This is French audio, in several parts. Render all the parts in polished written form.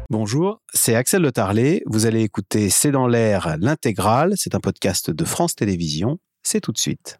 Bonjour, c'est Axel Le Tarlet. Vous allez écouter C'est dans l'air, l'intégrale. C'est un podcast de France Télévisions. C'est tout de suite.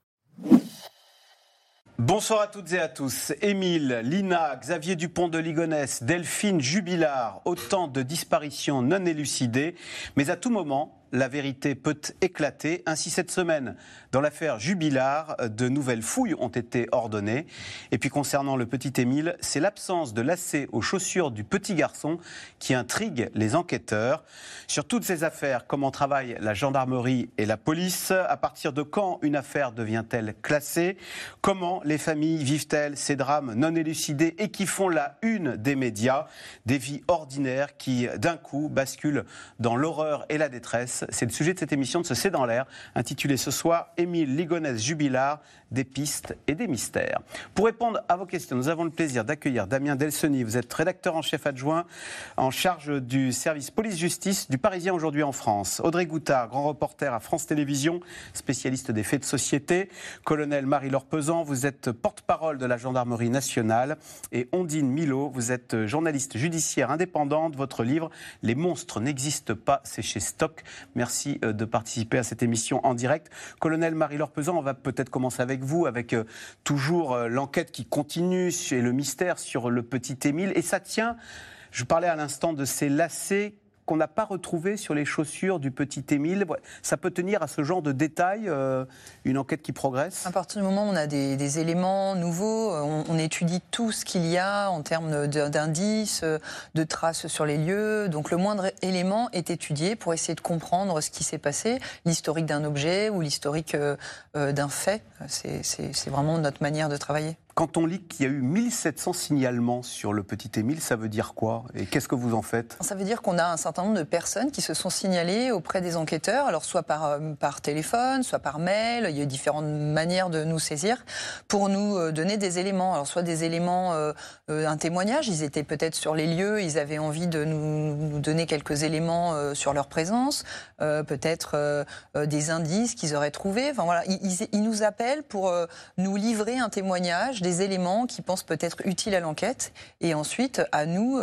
Bonsoir à toutes et à tous. Émile, Lina, Xavier Dupont de Ligonnès, Delphine Jubilard, autant de disparitions non élucidées. Mais à tout moment, la vérité peut éclater. Ainsi, cette semaine, dans l'affaire Jubilard, de nouvelles fouilles ont été ordonnées. Et puis, concernant le petit Émile, c'est l'absence de lacets aux chaussures du petit garçon qui intrigue les enquêteurs. Sur toutes ces affaires, comment travaillent la gendarmerie et la police? À partir de quand une affaire devient-elle classée? Comment les familles vivent-elles ces drames non élucidés et qui font la une des médias? Des vies ordinaires qui, d'un coup, basculent dans l'horreur et la détresse. C'est le sujet de cette émission de ce C'est dans l'air, intitulée ce soir « Émile, Ligonnès, Jubilard, des pistes et des mystères ». Pour répondre à vos questions, nous avons le plaisir d'accueillir Damien Delceni. Vous êtes rédacteur en chef adjoint en charge du service police-justice du Parisien aujourd'hui en France. Audrey Goutard, grand reporter à France Télévisions, spécialiste des faits de société. Colonel Marie-Laure Pesant, vous êtes porte-parole de la gendarmerie nationale. Et Ondine Milot, vous êtes journaliste judiciaire indépendante. Votre livre « Les monstres n'existent pas », c'est chez Stock. Merci de participer à cette émission en direct. Colonel Marie-Laure Pesant, on va peut-être commencer avec vous, avec toujours l'enquête qui continue et le mystère sur le petit Émile. Et ça tient, je parlais à l'instant de ces lacets qu'on n'a pas retrouvés sur les chaussures du petit Émile. Ça peut tenir à ce genre de détails, une enquête qui progresse? À partir du moment où on a des éléments nouveaux, on étudie tout ce qu'il y a en termes d'indices, de traces sur les lieux. Donc le moindre élément est étudié pour essayer de comprendre ce qui s'est passé, l'historique d'un objet ou l'historique d'un fait. C'est vraiment notre manière de travailler. Quand on lit qu'il y a eu 1700 signalements sur le petit Émile, ça veut dire quoi? Et qu'est-ce que vous en faites? Ça veut dire qu'on a un certain nombre de personnes qui se sont signalées auprès des enquêteurs, alors soit par téléphone, soit par mail. Il y a différentes manières de nous saisir pour nous donner des éléments. Alors soit des éléments, un témoignage, ils étaient peut-être sur les lieux, ils avaient envie de nous donner quelques éléments sur leur présence, peut-être des indices qu'ils auraient trouvés. Enfin voilà, ils nous appellent pour nous livrer un témoignage, des éléments qui pensent peut-être utiles à l'enquête, et ensuite à nous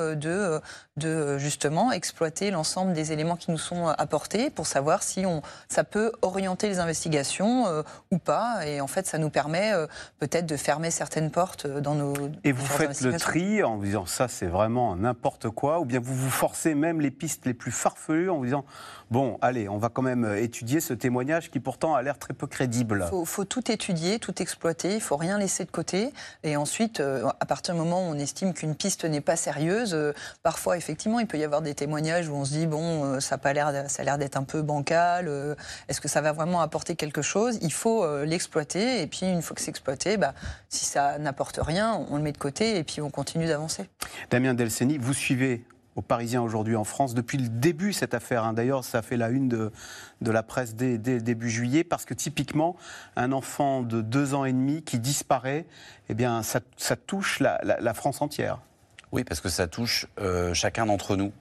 de justement exploiter l'ensemble des éléments qui nous sont apportés pour savoir si ça peut orienter les investigations ou pas. Et en fait, ça nous permet peut-être de fermer certaines portes dans nos... Et vous faites le tri en vous disant ça c'est vraiment n'importe quoi, ou bien vous vous forcez même les pistes les plus farfelues en vous disant bon, allez, on va quand même étudier ce témoignage qui pourtant a l'air très peu crédible. Il faut tout étudier, tout exploiter, il ne faut rien laisser de côté. Et ensuite, à partir du moment où on estime qu'une piste n'est pas sérieuse, parfois, effectivement, il peut y avoir des témoignages où on se dit, bon, ça a l'air d'être un peu bancal, est-ce que ça va vraiment apporter quelque chose? Il faut l'exploiter, et puis une fois que c'est exploité, si ça n'apporte rien, on le met de côté, et puis on continue d'avancer. Damien Delceni, vous suivez au Parisien aujourd'hui en France depuis le début cette affaire. D'ailleurs, ça fait la une de la presse dès début juillet, parce que typiquement, un enfant de 2 ans et demi qui disparaît, eh bien, ça touche la France entière. Oui, parce que ça touche chacun d'entre nous.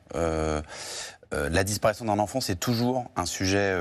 La disparition d'un enfant, c'est toujours un sujet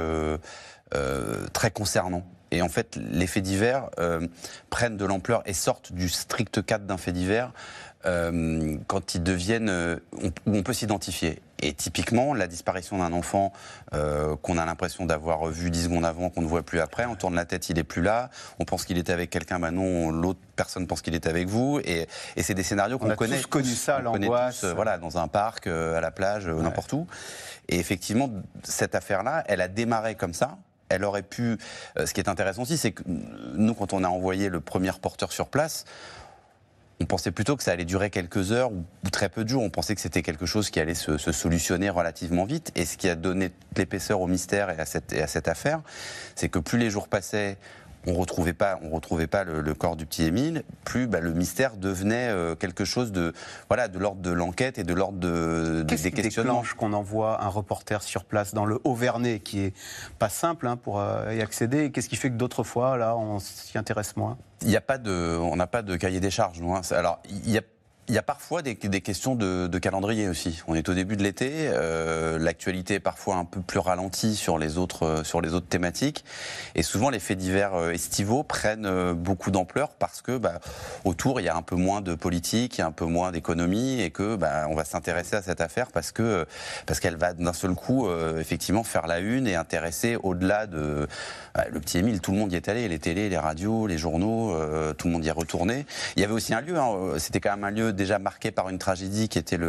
très concernant. Et en fait, les faits divers prennent de l'ampleur et sortent du strict cadre d'un fait divers quand ils deviennent où on peut s'identifier. Et typiquement, la disparition d'un enfant qu'on a l'impression d'avoir vu 10 secondes avant, qu'on ne voit plus après, on tourne la tête, il n'est plus là, on pense qu'il était avec quelqu'un, non, l'autre personne pense qu'il est avec vous, et c'est des scénarios qu'on connaît. On a tous connu ça, l'angoisse. Voilà, dans un parc, à la plage, n'importe où. Et effectivement, cette affaire-là, elle a démarré comme ça. Elle aurait pu... ce qui est intéressant aussi, c'est que nous, quand on a envoyé le premier reporter sur place, on pensait plutôt que ça allait durer quelques heures ou très peu de jours. On pensait que c'était quelque chose qui allait se solutionner relativement vite. Et ce qui a donné toute l'épaisseur au mystère et à cette affaire, c'est que plus les jours passaient, on retrouvait pas le corps du petit Émile, plus le mystère devenait quelque chose de l'ordre de l'enquête et de l'ordre des questionnements. Qu'est-ce qui déclenche qu'on envoie un reporter sur place dans le Haut-Vernay, qui est pas simple pour y accéder? Qu'est-ce qui fait que d'autres fois, là, on s'y intéresse moins? On n'a pas de cahier des charges, nous. Alors, il Il y a parfois des questions de calendrier aussi. On est au début de l'été, l'actualité est parfois un peu plus ralentie sur les autres thématiques, et souvent les faits divers estivaux prennent beaucoup d'ampleur parce que autour il y a un peu moins de politique, il y a un peu moins d'économie, et que on va s'intéresser à cette affaire parce qu'elle va d'un seul coup effectivement faire la une et intéresser au-delà de le petit Émile. Tout le monde y est allé, les télés, les radios, les journaux, tout le monde y est retourné. Il y avait aussi un lieu, c'était quand même un lieu déjà marqué par une tragédie qui était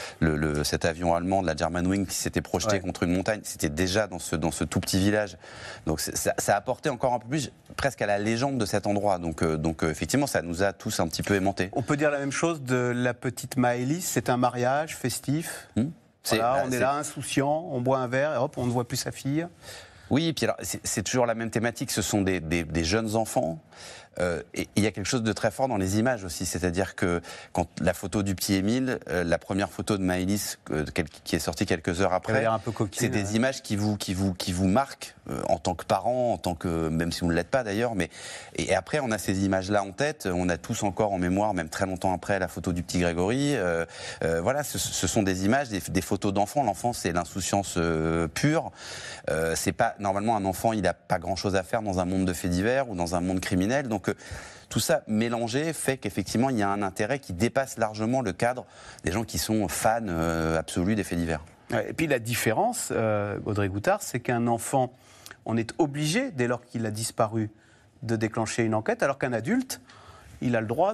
cet avion allemand de la Germanwings qui s'était projeté contre une montagne. C'était déjà dans ce tout petit village. Donc ça a apporté encore un peu plus, presque à la légende de cet endroit. Donc effectivement, ça nous a tous un petit peu aimantés. On peut dire la même chose de la petite Maëlys. C'est un mariage festif. Voilà, on est là, insouciant, on boit un verre et hop, on ne voit plus sa fille. Oui, et puis alors, c'est toujours la même thématique. Ce sont des jeunes enfants. Et il y a quelque chose de très fort dans les images aussi, c'est-à-dire que quand la photo du petit Émile, la première photo de Maëlys qui est sortie quelques heures après, un peu coquine, c'est des images qui vous marquent en tant que parent, en tant que, même si vous ne l'êtes pas d'ailleurs, mais et après on a ces images-là en tête, on a tous encore en mémoire, même très longtemps après, la photo du petit Grégory. Voilà, ce sont des images, des photos d'enfants. L'enfant, c'est l'insouciance pure. C'est pas normalement un enfant, il n'a pas grand-chose à faire dans un monde de faits divers ou dans un monde criminel. Donc tout ça mélangé fait qu'effectivement il y a un intérêt qui dépasse largement le cadre des gens qui sont fans absolus des faits divers. Et puis la différence, Audrey Goutard, c'est qu'un enfant, on est obligé, dès lors qu'il a disparu, de déclencher une enquête, alors qu'un adulte, il a le droit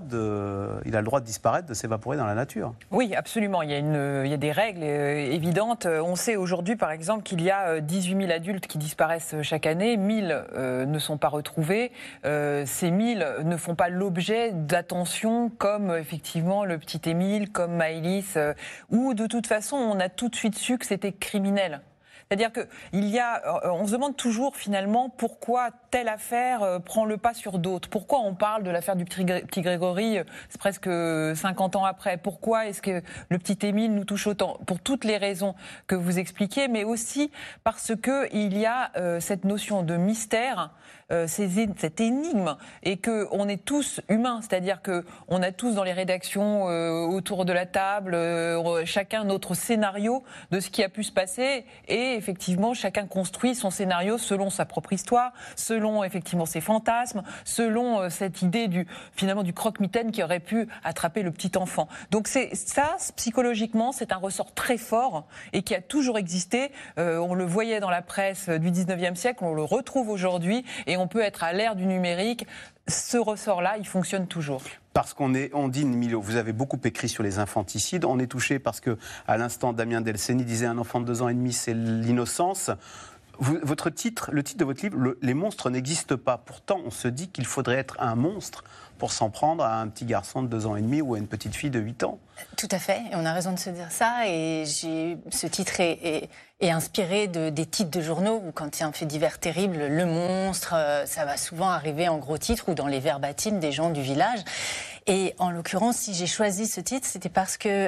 de disparaître, de s'évaporer dans la nature. Oui, absolument. Il y a des règles évidentes. On sait aujourd'hui, par exemple, qu'il y a 18 000 adultes qui disparaissent chaque année. 1000 ne sont pas retrouvés. Ces 1000 ne font pas l'objet d'attention comme, effectivement, le petit Émile, comme Maëlys, où, de toute façon, on a tout de suite su que c'était criminel. C'est-à-dire on se demande toujours finalement pourquoi telle affaire prend le pas sur d'autres. Pourquoi on parle de l'affaire du petit Grégory, c'est presque 50 ans après. Pourquoi est-ce que le petit Émile nous touche autant? Pour toutes les raisons que vous expliquez, mais aussi parce qu'il y a cette notion de mystère, cette énigme, et qu'on est tous humains. C'est-à-dire qu'on a tous dans les rédactions autour de la table chacun notre scénario de ce qui a pu se passer, et effectivement chacun construit son scénario selon sa propre histoire, selon effectivement ses fantasmes, selon cette idée du croque-mitaine qui aurait pu attraper le petit enfant. Donc ça, psychologiquement, c'est un ressort très fort et qui a toujours existé. On le voyait dans la presse du 19e siècle, on le retrouve aujourd'hui, et on peut être à l'ère du numérique. Ce ressort-là, il fonctionne toujours. Parce on dit, Milo, vous avez beaucoup écrit sur les infanticides. On est touché parce que, à l'instant, Damien Delceni disait un enfant de 2 ans et demi, c'est l'innocence. Le titre de votre livre, Les monstres n'existent pas. Pourtant, on se dit qu'il faudrait être un monstre pour s'en prendre à un petit garçon de 2 ans et demi ou à une petite fille de 8 ans. Tout à fait, et on a raison de se dire ça. Et ce titre est inspiré des titres de journaux où, quand il y a un fait divers terrible, le monstre, ça va souvent arriver en gros titre ou dans les verbatims des gens du village. Et en l'occurrence, si j'ai choisi ce titre, c'était parce que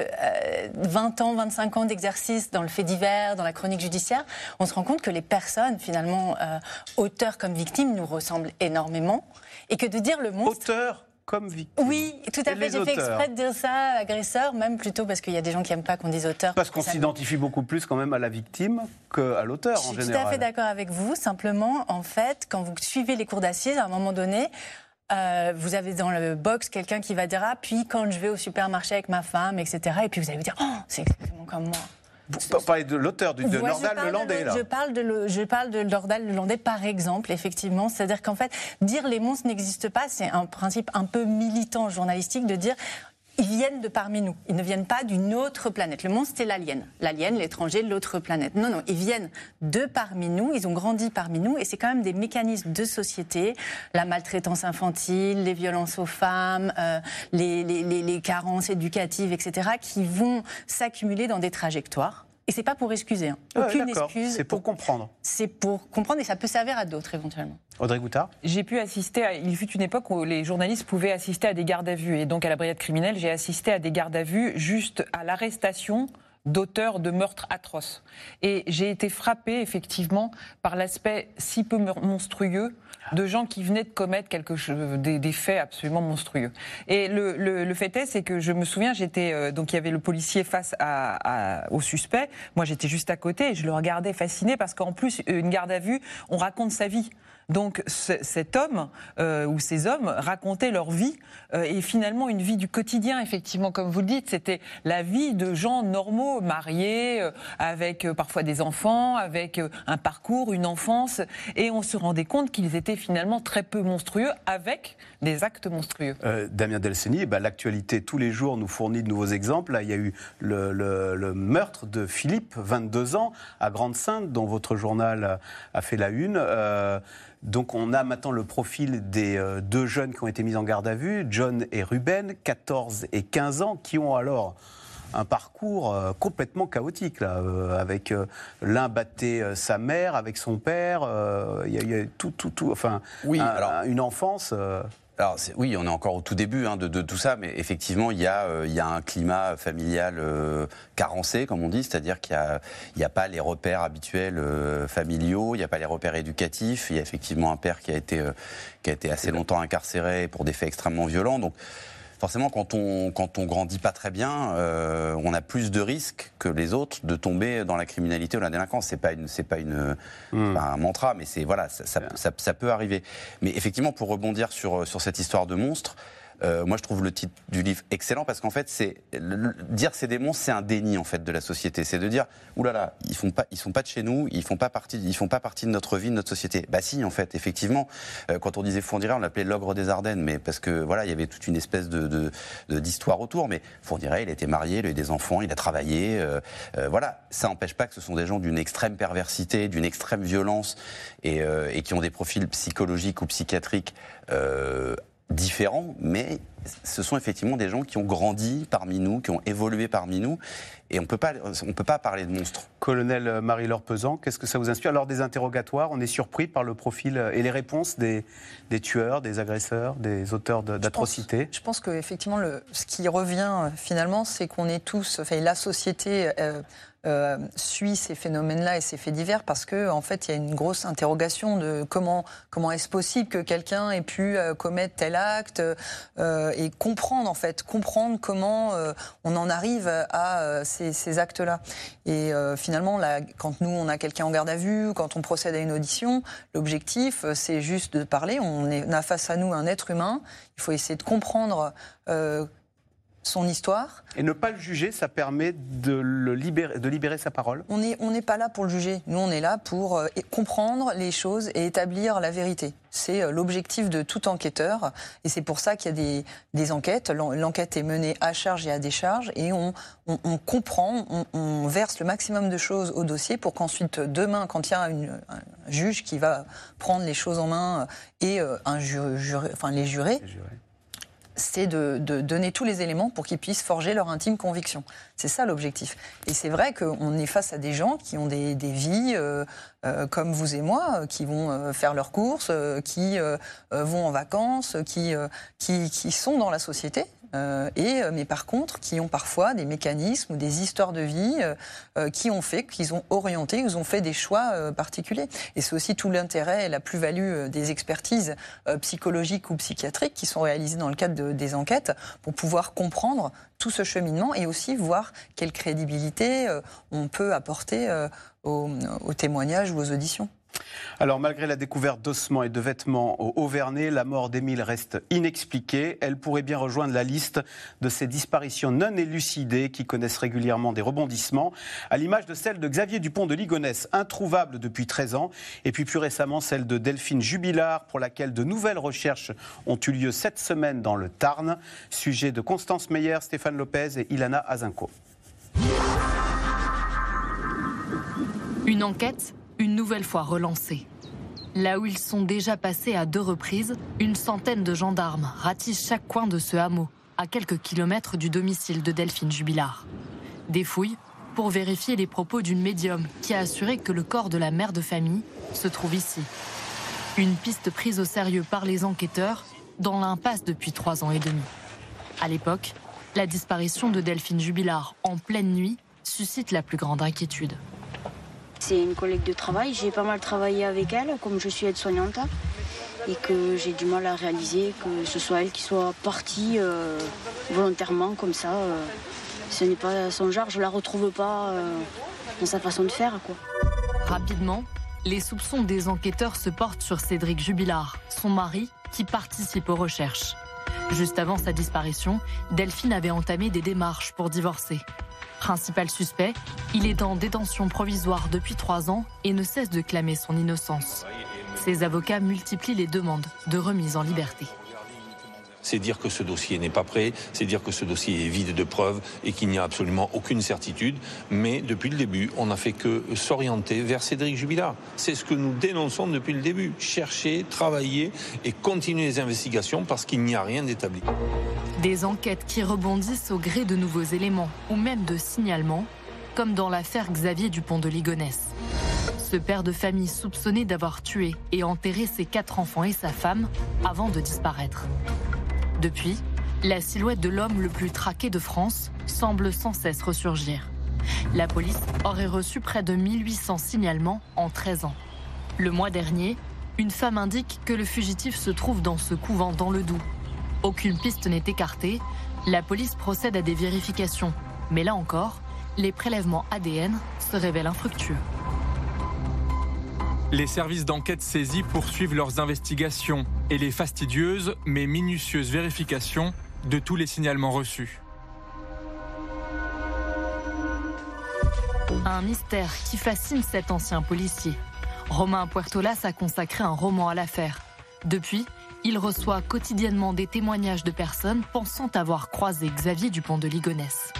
20 ans, 25 ans d'exercice dans le fait divers, dans la chronique judiciaire, on se rend compte que les personnes, finalement, auteurs comme victimes, nous ressemblent énormément. Et que de dire le monstre... Auteur comme victime. Oui, tout à fait. J'ai fait exprès de dire ça, agresseur, même plutôt parce qu'il y a des gens qui n'aiment pas qu'on dise auteur. Parce qu'on s'identifie beaucoup plus quand même à la victime qu'à l'auteur en général. Je suis tout à fait d'accord avec vous. Simplement, en fait, quand vous suivez les cours d'assises, à un moment donné, vous avez dans le box quelqu'un qui va dire « Ah, puis quand je vais au supermarché avec ma femme, etc. » Et puis vous allez vous dire « Oh, c'est exactement comme moi. » Vous parlez de l'auteur, de Nordal Lelandais, là. Je parle de Nordal Lelandais, par exemple, effectivement. C'est-à-dire qu'en fait, dire les monstres n'existent pas, c'est un principe un peu militant journalistique de dire... Ils viennent de parmi nous. Ils ne viennent pas d'une autre planète. Le monstre, c'est l'alien. L'alien, l'étranger, l'autre planète. Non, ils viennent de parmi nous. Ils ont grandi parmi nous. Et c'est quand même des mécanismes de société. La maltraitance infantile, les violences aux femmes, les carences éducatives, etc., qui vont s'accumuler dans des trajectoires. Et c'est pas pour excuser. Aucune excuse. C'est pour comprendre. C'est pour comprendre, et ça peut servir à d'autres éventuellement. Audrey Goutard. J'ai pu assister il fut une époque où les journalistes pouvaient assister à des gardes à vue. Et donc à la brigade criminelle, j'ai assisté à des gardes à vue juste à l'arrestation d'auteurs de meurtres atroces. Et j'ai été frappée, effectivement, par l'aspect si peu monstrueux de gens qui venaient de commettre des faits absolument monstrueux. Et le fait est, c'est que je me souviens, donc il y avait le policier face au suspect, moi j'étais juste à côté et je le regardais fasciné parce qu'en plus, une garde à vue, on raconte sa vie. Donc cet homme ou ces hommes racontaient leur vie et finalement une vie du quotidien, effectivement, comme vous le dites, c'était la vie de gens normaux, mariés, avec parfois des enfants, avec un parcours, une enfance, et on se rendait compte qu'ils étaient finalement très peu monstrueux, avec des actes monstrueux. Damien Delceni, l'actualité tous les jours nous fournit de nouveaux exemples. Là, il y a eu le meurtre de Philippe, 22 ans, à Grande-Synthe, dont votre journal a fait la une. Donc on a maintenant le profil des deux jeunes qui ont été mis en garde à vue, John et Ruben, 14 et 15 ans, qui ont alors un parcours complètement chaotique, là, avec l'un battait sa mère, avec son père, il y a tout, enfin, oui, une enfance... Alors oui, on est encore au tout début de tout ça, mais effectivement, il y a un climat familial carencé, comme on dit, c'est-à-dire qu'il n'y a pas les repères habituels familiaux, il n'y a pas les repères éducatifs. Il y a effectivement un père qui a été assez longtemps incarcéré pour des faits extrêmement violents. Donc forcément, quand on grandit pas très bien, on a plus de risques que les autres de tomber dans la criminalité ou la délinquance. C'est pas un mantra, mais ça peut arriver. Mais effectivement, pour rebondir sur cette histoire de monstre, moi je trouve le titre du livre excellent parce qu'en fait dire c'est des monstres, c'est un déni en fait de la société. C'est de dire oulala, ils sont pas de chez nous, ils font pas partie de notre vie, de notre société. Bah si, en fait, effectivement, quand on disait Fondiret, on l'appelait l'ogre des Ardennes, mais parce que voilà, il y avait toute une espèce d'histoire autour. Mais Fondiret, il était marié, il a eu des enfants, il a travaillé, voilà. Ça n'empêche pas que ce sont des gens d'une extrême perversité, d'une extrême violence et qui ont des profils psychologiques ou psychiatriques différents, mais ce sont effectivement des gens qui ont grandi parmi nous, qui ont évolué parmi nous, et on peut pas parler de monstres. Colonel Marie-Laure Pesant, qu'est-ce que ça vous inspire? Lors des interrogatoires, on est surpris par le profil et les réponses des tueurs, des agresseurs, des auteurs d'atrocités? Je pense qu'effectivement, ce qui revient finalement, c'est qu'on est tous, la société suit ces phénomènes-là et ces faits divers parce que en fait, il y a une grosse interrogation de comment est-ce possible que quelqu'un ait pu commettre tel acte et comprendre comment on en arrive à ces actes-là. Et finalement, là, quand nous on a quelqu'un en garde à vue, quand on procède à une audition, l'objectif c'est juste de parler. On a face à nous un être humain. Il faut essayer de comprendre son histoire. Et ne pas le juger, ça permet de libérer sa parole? On n'est pas là pour le juger. Nous, on est là pour comprendre les choses et établir la vérité. C'est l'objectif de tout enquêteur. Et c'est pour ça qu'il y a des enquêtes. L'enquête est menée à charge et à décharge. Et on comprend, on verse le maximum de choses au dossier pour qu'ensuite, demain, quand il y a un juge qui va prendre les choses en main et les jurés, c'est de donner tous les éléments pour qu'ils puissent forger leur intime conviction. C'est ça l'objectif. Et c'est vrai qu'on est face à des gens qui ont des vies comme vous et moi, qui vont faire leurs courses, qui vont en vacances, qui sont dans la société. Mais par contre, qui ont parfois des mécanismes ou des histoires de vie qui ont fait qu'ils ont orienté, ils ont fait des choix particuliers. Et c'est aussi tout l'intérêt et la plus-value des expertises psychologiques ou psychiatriques qui sont réalisées dans le cadre des enquêtes pour pouvoir comprendre tout ce cheminement et aussi voir quelle crédibilité on peut apporter aux témoignages ou aux auditions. Alors, malgré la découverte d'ossements et de vêtements au Auvernais, la mort d'Émile reste inexpliquée. Elle pourrait bien rejoindre la liste de ces disparitions non élucidées qui connaissent régulièrement des rebondissements, à l'image de celle de Xavier Dupont de Ligonnès, introuvable depuis 13 ans, et puis plus récemment celle de Delphine Jubilard, pour laquelle de nouvelles recherches ont eu lieu cette semaine dans le Tarn. Sujet de Constance Meyer, Stéphane Lopez et Ilana Azinko. Une enquête une nouvelle fois relancés. Là où ils sont déjà passés à 2 reprises, une centaine de gendarmes ratissent chaque coin de ce hameau, à quelques kilomètres du domicile de Delphine Jubilard. Des fouilles pour vérifier les propos d'une médium qui a assuré que le corps de la mère de famille se trouve ici. Une piste prise au sérieux par les enquêteurs dans l'impasse depuis 3 ans et demi. À l'époque, la disparition de Delphine Jubilard en pleine nuit suscite la plus grande inquiétude. C'est une collègue de travail, j'ai pas mal travaillé avec elle, comme je suis aide-soignante, et que j'ai du mal à réaliser que ce soit elle qui soit partie volontairement comme ça. Ce n'est pas son genre, je la retrouve pas dans sa façon de faire, quoi. Rapidement, les soupçons des enquêteurs se portent sur Cédric Jubilard, son mari, qui participe aux recherches. Juste avant sa disparition, Delphine avait entamé des démarches pour divorcer. Principal suspect, il est en détention provisoire depuis 3 ans et ne cesse de clamer son innocence. Ses avocats multiplient les demandes de remise en liberté. C'est dire que ce dossier n'est pas prêt, c'est dire que ce dossier est vide de preuves et qu'il n'y a absolument aucune certitude. Mais depuis le début, on n'a fait que s'orienter vers Cédric Jubilard. C'est ce que nous dénonçons depuis le début. Chercher, travailler et continuer les investigations parce qu'il n'y a rien d'établi. Des enquêtes qui rebondissent au gré de nouveaux éléments ou même de signalements, comme dans l'affaire Xavier Dupont de Ligonnès. Ce père de famille soupçonné d'avoir tué et enterré ses 4 enfants et sa femme avant de disparaître. Depuis, la silhouette de l'homme le plus traqué de France semble sans cesse ressurgir. La police aurait reçu près de 1800 signalements en 13 ans. Le mois dernier, une femme indique que le fugitif se trouve dans ce couvent dans le Doubs. Aucune piste n'est écartée, la police procède à des vérifications. Mais là encore, les prélèvements ADN se révèlent infructueux. Les services d'enquête saisis poursuivent leurs investigations et les fastidieuses mais minutieuses vérifications de tous les signalements reçus. Un mystère qui fascine cet ancien policier. Romain Puertolas a consacré un roman à l'affaire. Depuis, il reçoit quotidiennement des témoignages de personnes pensant avoir croisé Xavier Dupont de Ligonnès.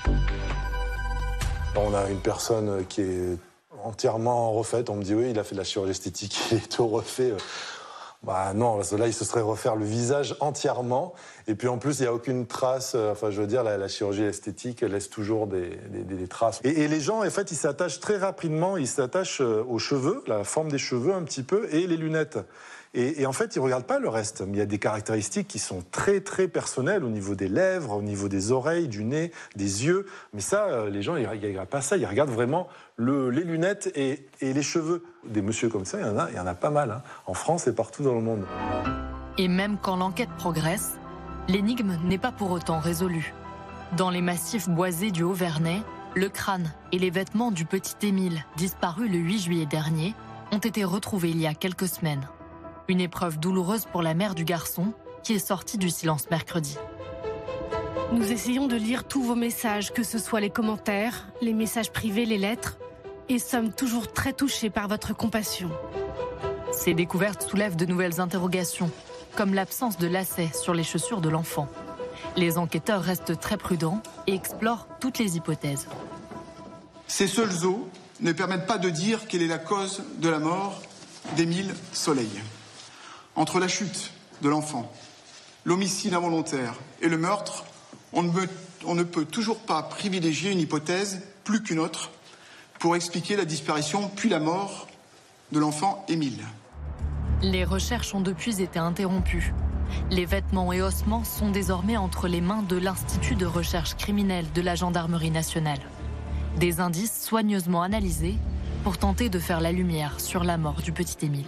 On a une personne qui est entièrement refaite. On me dit oui, il a fait de la chirurgie esthétique, il est tout refait. Bah non, parce que là, il se serait refaire le visage entièrement. Et puis en plus, il n'y a aucune trace. Enfin, je veux dire, la chirurgie esthétique laisse toujours des traces. Et les gens, en fait, ils s'attachent très rapidement. Ils s'attachent aux cheveux, la forme des cheveux un petit peu, et les lunettes. Et en fait, ils ne regardent pas le reste. Mais il y a des caractéristiques qui sont très, très personnelles au niveau des lèvres, au niveau des oreilles, du nez, des yeux. Mais ça, les gens, ils ne regardent pas ça. Ils regardent vraiment les lunettes et les cheveux. Des messieurs comme ça, il y en a pas mal, hein, en France et partout dans le monde. Et même quand l'enquête progresse, l'énigme n'est pas pour autant résolue. Dans les massifs boisés du Haut-Vernay, le crâne et les vêtements du petit Émile, disparu le 8 juillet dernier, ont été retrouvés il y a quelques semaines. Une épreuve douloureuse pour la mère du garçon, qui est sortie du silence mercredi. Nous essayons de lire tous vos messages, que ce soit les commentaires, les messages privés, les lettres, et sommes toujours très touchés par votre compassion. Ces découvertes soulèvent de nouvelles interrogations, comme l'absence de lacets sur les chaussures de l'enfant. Les enquêteurs restent très prudents et explorent toutes les hypothèses. Ces seuls os ne permettent pas de dire quelle est la cause de la mort d'Émile Soleil. Entre la chute de l'enfant, l'homicide involontaire et le meurtre, on ne peut toujours pas privilégier une hypothèse plus qu'une autre pour expliquer la disparition puis la mort de l'enfant Émile. Les recherches ont depuis été interrompues. Les vêtements et ossements sont désormais entre les mains de l'Institut de recherche criminelle de la Gendarmerie nationale. Des indices soigneusement analysés pour tenter de faire la lumière sur la mort du petit Émile.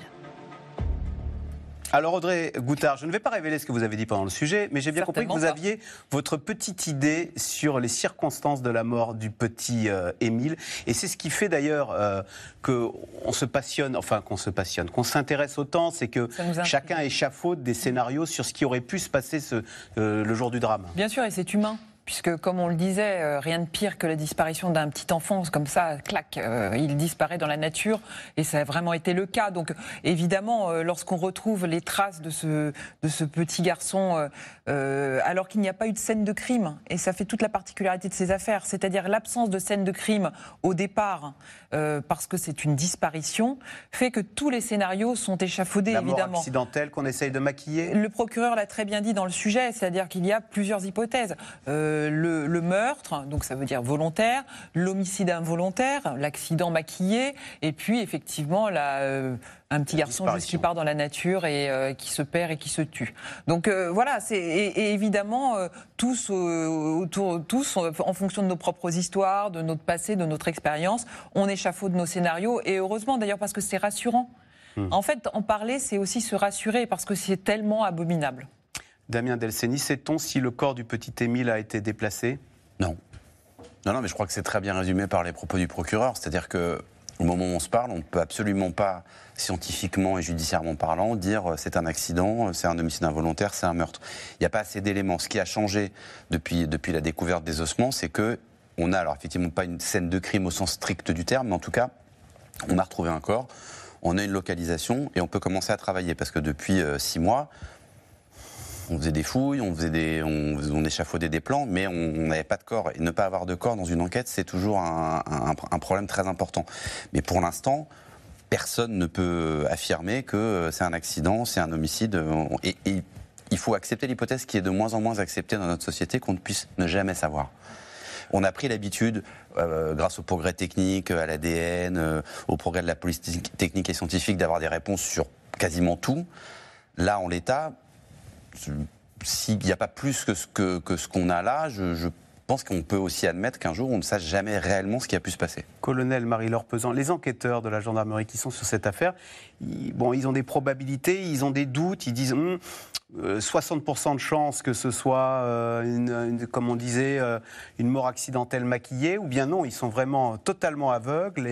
Alors Audrey Goutard, je ne vais pas révéler ce que vous avez dit pendant le sujet, mais j'ai bien compris que vous aviez votre petite idée sur les circonstances de la mort du petit Émile. Et c'est ce qui fait d'ailleurs qu'on s'intéresse autant, c'est que chacun échafaude des scénarios sur ce qui aurait pu se passer le jour du drame. Bien sûr, et c'est humain. Puisque, comme on le disait, rien de pire que la disparition d'un petit enfant, comme ça, clac, il disparaît dans la nature, et ça a vraiment été le cas. Donc, évidemment, lorsqu'on retrouve les traces de ce petit garçon, alors qu'il n'y a pas eu de scène de crime, et ça fait toute la particularité de ces affaires, c'est-à-dire l'absence de scène de crime au départ, parce que c'est une disparition, fait que tous les scénarios sont échafaudés, évidemment. La mort accidentelle qu'on essaye de maquiller. Le procureur l'a très bien dit dans le sujet, c'est-à-dire qu'il y a plusieurs hypothèses. le meurtre, donc ça veut dire volontaire, l'homicide involontaire, l'accident maquillé, et puis effectivement un petit garçon juste qui part dans la nature et qui se perd et qui se tue. Donc voilà, et évidemment, tous en fonction de nos propres histoires, de notre passé, de notre expérience, on échafaude nos scénarios, et heureusement d'ailleurs parce que c'est rassurant. En fait, en parler, c'est aussi se rassurer parce que c'est tellement abominable. Damien Delceni, sait-on si le corps du petit Émile a été déplacé ? Non. Non, mais je crois que c'est très bien résumé par les propos du procureur. C'est-à-dire qu'au moment où on se parle, on ne peut absolument pas, scientifiquement et judiciairement parlant, dire c'est un accident, c'est un homicide involontaire, c'est un meurtre. Il n'y a pas assez d'éléments. Ce qui a changé depuis la découverte des ossements, c'est qu'on a, alors effectivement pas une scène de crime au sens strict du terme, mais en tout cas, on a retrouvé un corps, on a une localisation et on peut commencer à travailler. Parce que depuis 6 mois, on faisait des fouilles, on échafaudait des plans, mais on n'avait pas de corps. Et ne pas avoir de corps dans une enquête, c'est toujours un problème très important. Mais pour l'instant, personne ne peut affirmer que c'est un accident, c'est un homicide. Et il faut accepter l'hypothèse qui est de moins en moins acceptée dans notre société, qu'on ne puisse ne jamais savoir. On a pris l'habitude, grâce au progrès technique, à l'ADN, au progrès de la police technique et scientifique, d'avoir des réponses sur quasiment tout. Là, en l'état, s'il n'y a pas plus que ce qu'on a là, je pense qu'on peut aussi admettre qu'un jour, on ne sache jamais réellement ce qui a pu se passer. Colonel Marie-Laure Pesant, les enquêteurs de la gendarmerie qui sont sur cette affaire, ils ont des probabilités, ils ont des doutes, ils disent 60% de chances que ce soit, comme on disait, une mort accidentelle maquillée, ou bien non, ils sont vraiment totalement aveugles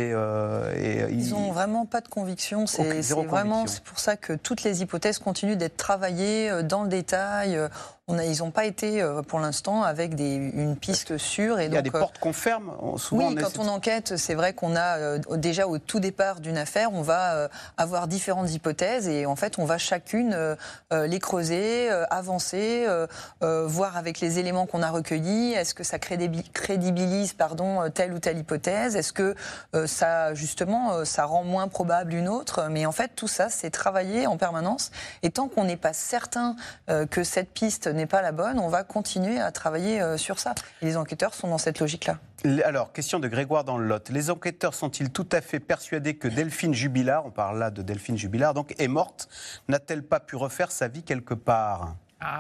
ils n'ont vraiment pas de conviction. C'est pour ça que toutes les hypothèses continuent d'être travaillées dans le détail. Ils n'ont pas été, pour l'instant, avec une piste sûre. Et il y a des portes qu'on ferme. Souvent, oui, quand on enquête, c'est vrai qu'on a déjà au tout départ d'une affaire, on va avoir différentes hypothèses et en fait, on va chacune les creuser, avancer, voir avec les éléments qu'on a recueillis, est-ce que ça crédibilise telle ou telle hypothèse, est-ce que ça, justement, ça rend moins probable une autre. Mais en fait, tout ça, c'est travailler en permanence. Et tant qu'on n'est pas certain que cette piste n'est pas la bonne, on va continuer à travailler sur ça. Et les enquêteurs sont dans cette logique-là. Alors, question de Grégoire dans le Lot. Les enquêteurs sont-ils tout à fait persuadés que Delphine Jubilard, on parle là de Delphine Jubilard, donc est morte? N'a-t-elle pas pu refaire sa vie quelque part?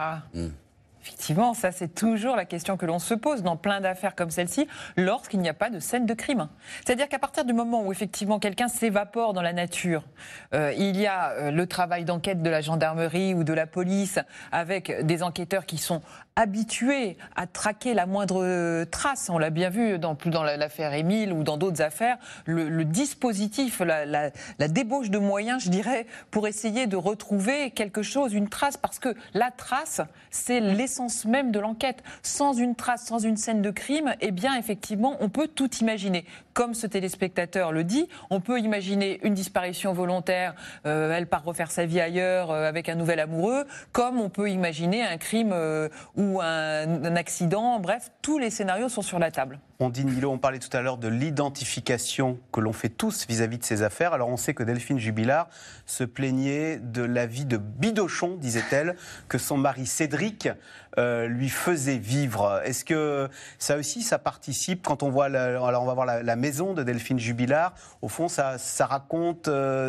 Effectivement, ça c'est toujours la question que l'on se pose dans plein d'affaires comme celle-ci, lorsqu'il n'y a pas de scène de crime. C'est-à-dire qu'à partir du moment où effectivement quelqu'un s'évapore dans la nature, il y a le travail d'enquête de la gendarmerie ou de la police avec des enquêteurs qui sont habitués à traquer la moindre trace. On l'a bien vu dans l'affaire Émile ou dans d'autres affaires, le dispositif, la débauche de moyens, je dirais, pour essayer de retrouver quelque chose, une trace, parce que la trace, c'est l'essence même de l'enquête. Sans une trace, sans une scène de crime, eh bien, effectivement, on peut tout imaginer. Comme ce téléspectateur le dit, on peut imaginer une disparition volontaire, elle part refaire sa vie ailleurs avec un nouvel amoureux, comme on peut imaginer un crime ou un accident. Bref, tous les scénarios sont sur la table. Ondine Milot, on parlait tout à l'heure de l'identification que l'on fait tous vis-à-vis de ces affaires. Alors on sait que Delphine Jubilard se plaignait de la vie de bidochon, disait-elle, que son mari Cédric lui faisait vivre. Est-ce que ça aussi, ça participe quand on voit, alors on va voir la maison de Delphine Jubilard, au fond ça raconte...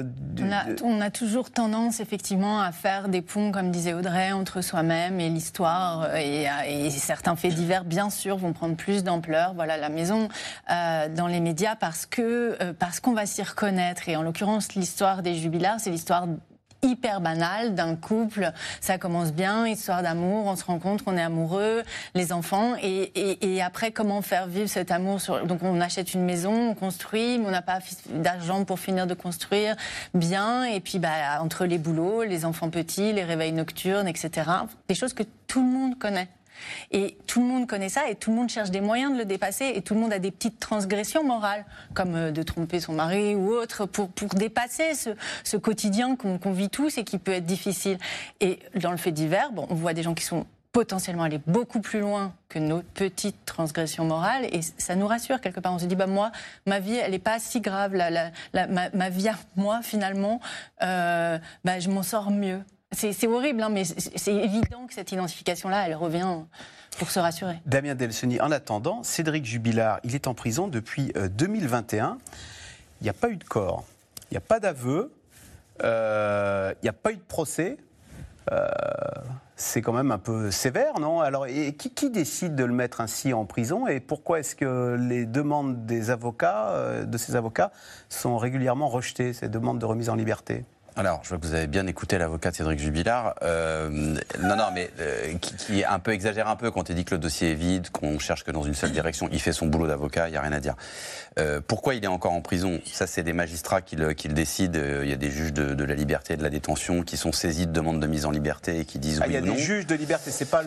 On a toujours tendance effectivement à faire des ponts, comme disait Audrey, entre soi-même et l'histoire, et certains faits divers bien sûr vont prendre plus d'ampleur. Voilà la maison dans les médias parce qu'on va s'y reconnaître, et en l'occurrence l'histoire des Jubilard, c'est l'histoire hyper banale d'un couple. Ça commence bien, histoire d'amour, on se rend compte qu'on est amoureux, les enfants, et après comment faire vivre cet amour donc on achète une maison, on construit, mais on n'a pas d'argent pour finir de construire bien, et puis entre les boulots, les enfants petits, les réveils nocturnes, etc. Des choses que tout le monde connaît. Et tout le monde connaît ça, et tout le monde cherche des moyens de le dépasser, et tout le monde a des petites transgressions morales, comme de tromper son mari ou autre, pour dépasser ce quotidien qu'on vit tous et qui peut être difficile. Et dans le fait divers, on voit des gens qui sont potentiellement allés beaucoup plus loin que nos petites transgressions morales, et ça nous rassure quelque part. On se dit, moi, ma vie, elle n'est pas si grave, ma vie à moi, finalement, je m'en sors mieux. C'est horrible, hein, mais c'est évident que cette identification-là, elle revient pour se rassurer. Damien Delceni, en attendant, Cédric Jubilard, il est en prison depuis 2021. Il n'y a pas eu de corps, il n'y a pas d'aveu, il n'y a pas eu de procès. C'est quand même un peu sévère, non? Alors, et qui décide de le mettre ainsi en prison et pourquoi est-ce que les demandes des avocats, de ces avocats, sont régulièrement rejetées, ces demandes de remise en liberté? Alors, je vois que vous avez bien écouté l'avocat de Cédric Jubilard. Mais qui un peu exagère un peu quand il dit que le dossier est vide, qu'on cherche que dans une seule direction. Il fait son boulot d'avocat, il n'y a rien à dire. Pourquoi il est encore en prison? Ça, c'est des magistrats qui le décident. Il y a des juges de la liberté et de la détention qui sont saisis de demandes de mise en liberté et qui disent oui ou non. Il y a des juges de liberté, c'est pas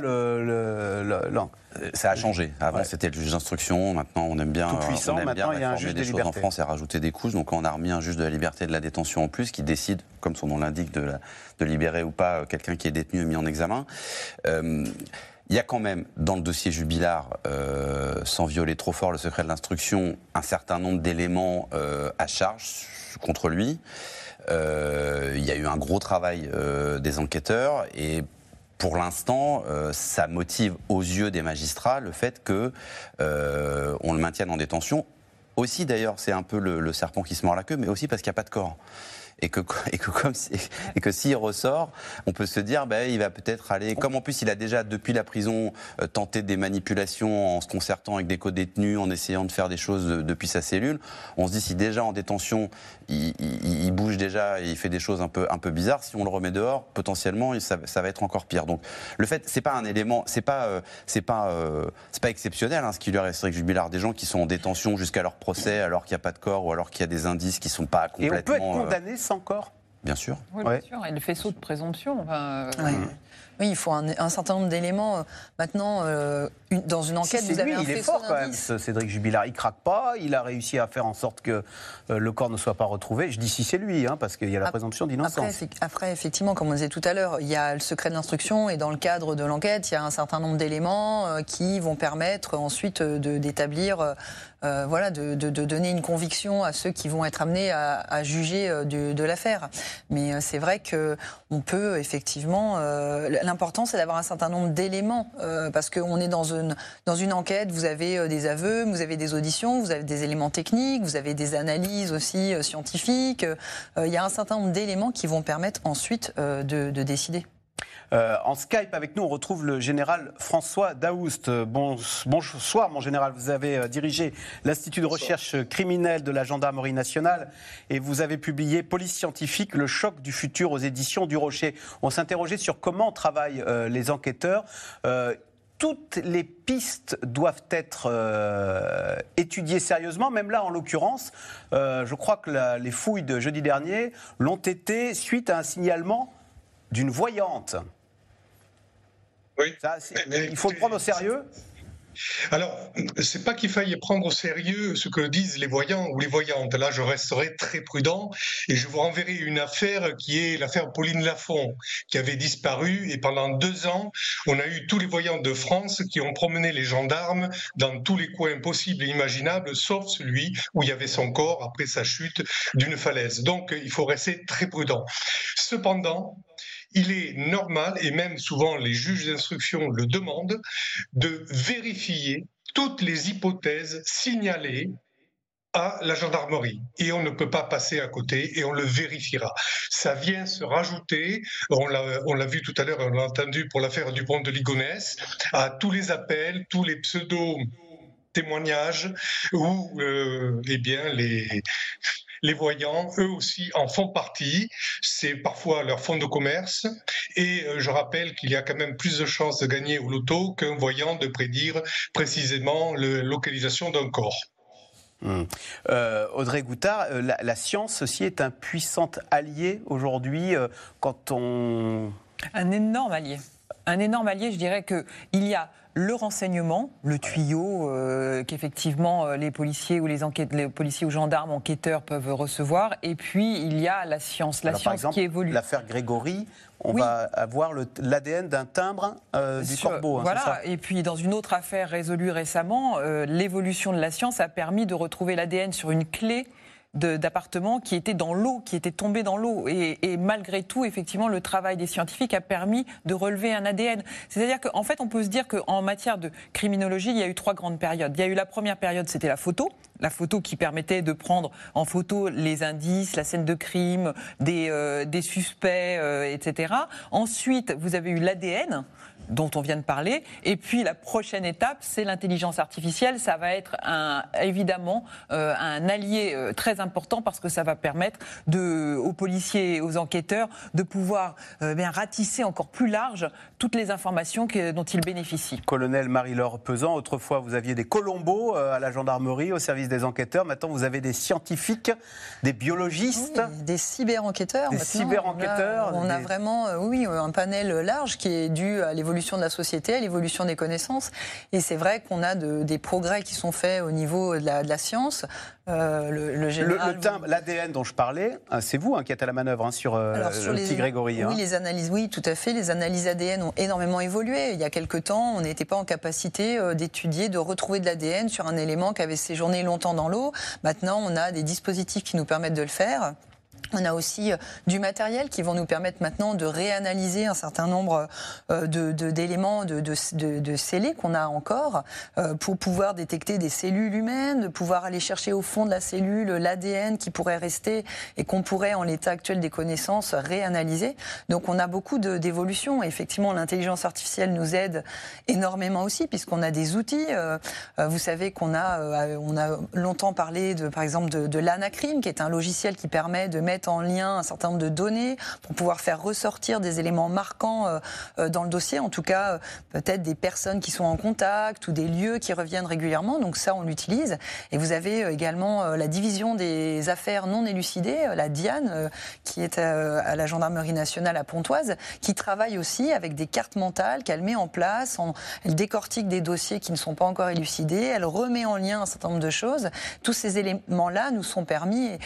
ça a changé. Avant, c'était le juge d'instruction. Maintenant, on aime bien. Tout puissant. Maintenant, il y a un juge de liberté. En France, et rajouter des couches. Donc, on a remis un juge de la liberté et de la détention en plus qui décide, comme son nom l'indique, de libérer ou pas quelqu'un qui est détenu et mis en examen. Il y a quand même, dans le dossier Jubilard, sans violer trop fort le secret de l'instruction, un certain nombre d'éléments à charge contre lui. Il y a eu un gros travail des enquêteurs et pour l'instant, ça motive aux yeux des magistrats le fait que on le maintienne en détention. Aussi, d'ailleurs, c'est un peu le serpent qui se mord la queue, mais aussi parce qu'il n'y a pas de corps. Et que s'il ressort, on peut se dire, il va peut-être aller. Comme en plus, il a déjà depuis la prison tenté des manipulations en se concertant avec des co-détenus, en essayant de faire des choses depuis sa cellule. On se dit, si déjà en détention, il bouge déjà et il fait des choses un peu bizarres, si on le remet dehors, potentiellement, ça va être encore pire. Donc, le fait, c'est pas un élément, c'est pas exceptionnel, ce qui lui arrive à Cédric Jubilard. Des gens qui sont en détention jusqu'à leur procès, alors qu'il n'y a pas de corps ou alors qu'il y a des indices qui sont pas complètement. Et on peut être condamné sans corps? Bien sûr. Oui, bien sûr. Et le faisceau de présomption. Oui, il faut un certain nombre d'éléments. Maintenant, dans une enquête, vous avez un il est fort quand même, Cédric Jubilard. Il craque pas, il a réussi à faire en sorte que le corps ne soit pas retrouvé. Je dis si c'est lui, parce qu'il y a la présomption d'innocence. Après, effectivement, comme on disait tout à l'heure, il y a le secret de l'instruction et dans le cadre de l'enquête, il y a un certain nombre d'éléments qui vont permettre ensuite d'établir, de donner une conviction à ceux qui vont être amenés à juger de l'affaire. Mais c'est vrai qu'on peut effectivement... L'important, c'est d'avoir un certain nombre d'éléments, parce qu'on est dans une enquête, vous avez des aveux, vous avez des auditions, vous avez des éléments techniques, vous avez des analyses aussi scientifiques. Il y a un certain nombre d'éléments qui vont permettre ensuite de décider. En Skype avec nous, on retrouve le général François Daoust. Bonsoir, mon général. Vous avez dirigé l'Institut de recherche criminelle de la Gendarmerie nationale et vous avez publié Police scientifique, le choc du futur aux éditions du Rocher. On s'interrogeait sur comment travaillent les enquêteurs. Toutes les pistes doivent être étudiées sérieusement, même là en l'occurrence. Je crois que les fouilles de jeudi dernier l'ont été suite à un signalement d'une voyante. Oui. Il faut le prendre au sérieux. Alors, c'est pas qu'il faille prendre au sérieux ce que disent les voyants ou les voyantes. Là, je resterai très prudent et je vous renverrai une affaire qui est l'affaire Pauline Lafont, qui avait disparu et pendant 2 ans, on a eu tous les voyants de France qui ont promené les gendarmes dans tous les coins possibles et imaginables, sauf celui où il y avait son corps après sa chute d'une falaise. Donc, il faut rester très prudent. Cependant, il est normal, et même souvent les juges d'instruction le demandent, de vérifier toutes les hypothèses signalées à la gendarmerie. Et on ne peut pas passer à côté et on le vérifiera. Ça vient se rajouter, on l'a vu tout à l'heure, on l'a entendu pour l'affaire du pont de Ligonnès, à tous les appels, tous les pseudo-témoignages où les voyants, eux aussi, en font partie. C'est parfois leur fonds de commerce. Et je rappelle qu'il y a quand même plus de chances de gagner au loto qu'un voyant de prédire précisément la localisation d'un corps. Audrey Goutard, la science aussi est un puissant allié aujourd'hui quand on... Un énorme allié. Un énorme allié, je dirais qu'il y a le renseignement, le tuyau qu'effectivement les policiers ou les policiers ou gendarmes, enquêteurs peuvent recevoir. Et puis, il y a la science. La science par exemple, qui évolue. L'affaire Grégory, on va avoir l'ADN d'un timbre du corbeau. Voilà. C'est ça. Et puis, dans une autre affaire résolue récemment, l'évolution de la science a permis de retrouver l'ADN sur une clé d'appartements qui étaient dans l'eau, qui étaient tombés dans l'eau. Et malgré tout, effectivement, le travail des scientifiques a permis de relever un ADN. C'est-à-dire qu'en fait, on peut se dire qu'en matière de criminologie, il y a eu 3 grandes périodes. Il y a eu la première période, c'était la photo qui permettait de prendre en photo les indices, la scène de crime, des suspects, etc. Ensuite, vous avez eu l'ADN, dont on vient de parler. Et puis la prochaine étape, c'est l'intelligence artificielle. Ça va être évidemment un allié très important parce que ça va permettre aux policiers et aux enquêteurs de pouvoir ratisser encore plus large toutes les informations dont ils bénéficient. Colonel Marie-Laure Pesant, autrefois vous aviez des colombos à la gendarmerie, au service des enquêteurs. Maintenant vous avez des scientifiques, des biologistes. Oui, des cyber-enquêteurs. Des cyber-enquêteurs. On a vraiment un panel large qui est dû à l'évolution de la société, à l'évolution des connaissances. Et c'est vrai qu'on a des progrès qui sont faits au niveau de la science. L'ADN dont je parlais, c'est vous qui êtes à la manœuvre sur le petit Grégory. Oui, les analyses, oui, tout à fait. Les analyses ADN ont énormément évolué. Il y a quelque temps, on n'était pas en capacité d'étudier, de retrouver de l'ADN sur un élément qui avait séjourné longtemps dans l'eau. Maintenant, on a des dispositifs qui nous permettent de le faire. On a aussi du matériel qui vont nous permettre maintenant de réanalyser un certain nombre d'éléments, de scellés qu'on a encore pour pouvoir détecter des cellules humaines, de pouvoir aller chercher au fond de la cellule l'ADN qui pourrait rester et qu'on pourrait, en l'état actuel des connaissances, réanalyser. Donc on a beaucoup d'évolutions. Effectivement, l'intelligence artificielle nous aide énormément aussi puisqu'on a des outils. Vous savez qu'on a longtemps parlé, par exemple, de l'Anacrim, qui est un logiciel qui permet de mettre en lien un certain nombre de données pour pouvoir faire ressortir des éléments marquants dans le dossier, en tout cas peut-être des personnes qui sont en contact ou des lieux qui reviennent régulièrement, donc ça on l'utilise. Et vous avez également la division des affaires non élucidées, la DIAN, qui est à la Gendarmerie nationale à Pontoise, qui travaille aussi avec des cartes mentales qu'elle met en place, elle décortique des dossiers qui ne sont pas encore élucidés, elle remet en lien un certain nombre de choses. Tous ces éléments-là nous sont permis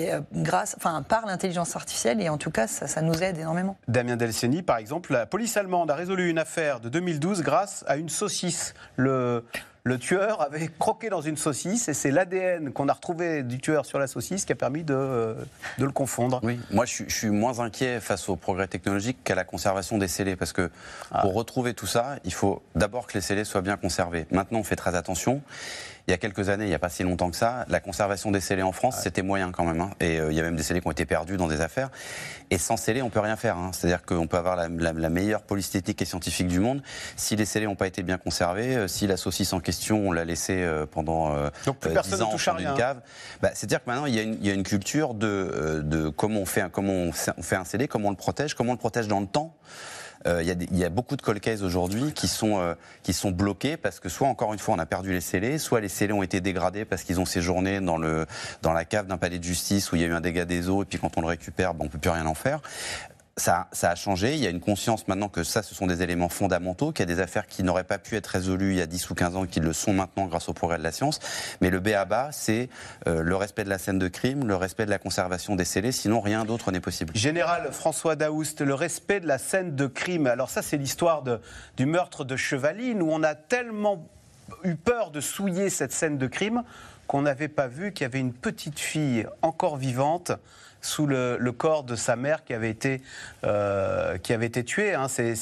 par l'intelligence artificielle, et en tout cas, ça nous aide énormément. Damien Delceni, par exemple, la police allemande a résolu une affaire de 2012 grâce à une saucisse. Le tueur avait croqué dans une saucisse et c'est l'ADN qu'on a retrouvé du tueur sur la saucisse qui a permis de le confondre. Oui, moi je suis moins inquiet face au progrès technologique qu'à la conservation des scellés parce que pour retrouver tout ça, il faut d'abord que les scellés soient bien conservés. Maintenant, on fait très attention. Il y a quelques années, il n'y a pas si longtemps que ça, la conservation des scellés en France, c'était moyen quand même. Et il y a même des scellés qui ont été perdus dans des affaires. Et sans scellés, on ne peut rien faire. C'est-à-dire qu'on peut avoir la meilleure police technique et scientifique du monde. Si les scellés n'ont pas été bien conservés, si la saucisse en question, on l'a laissée pendant 10 ans dans une cave, c'est-à-dire que maintenant, il y a une culture de comment on fait un scellé, comment on le protège dans le temps. Il y a beaucoup de cold cases aujourd'hui qui sont bloqués parce que soit, encore une fois, on a perdu les scellés, soit les scellés ont été dégradés parce qu'ils ont séjourné dans la cave d'un palais de justice où il y a eu un dégât des eaux et puis quand on le récupère, on ne peut plus rien en faire. Ça a changé, il y a une conscience maintenant que ce sont des éléments fondamentaux, qu'il y a des affaires qui n'auraient pas pu être résolues il y a 10 ou 15 ans et qui le sont maintenant grâce au progrès de la science. Mais le b.a.-ba, c'est le respect de la scène de crime, le respect de la conservation des scellés, sinon rien d'autre n'est possible. Général François Daoust, le respect de la scène de crime. Alors ça, c'est l'histoire du meurtre de Chevaline, où on a tellement eu peur de souiller cette scène de crime qu'on n'avait pas vu qu'il y avait une petite fille encore vivante sous le corps de sa mère qui avait été tuée.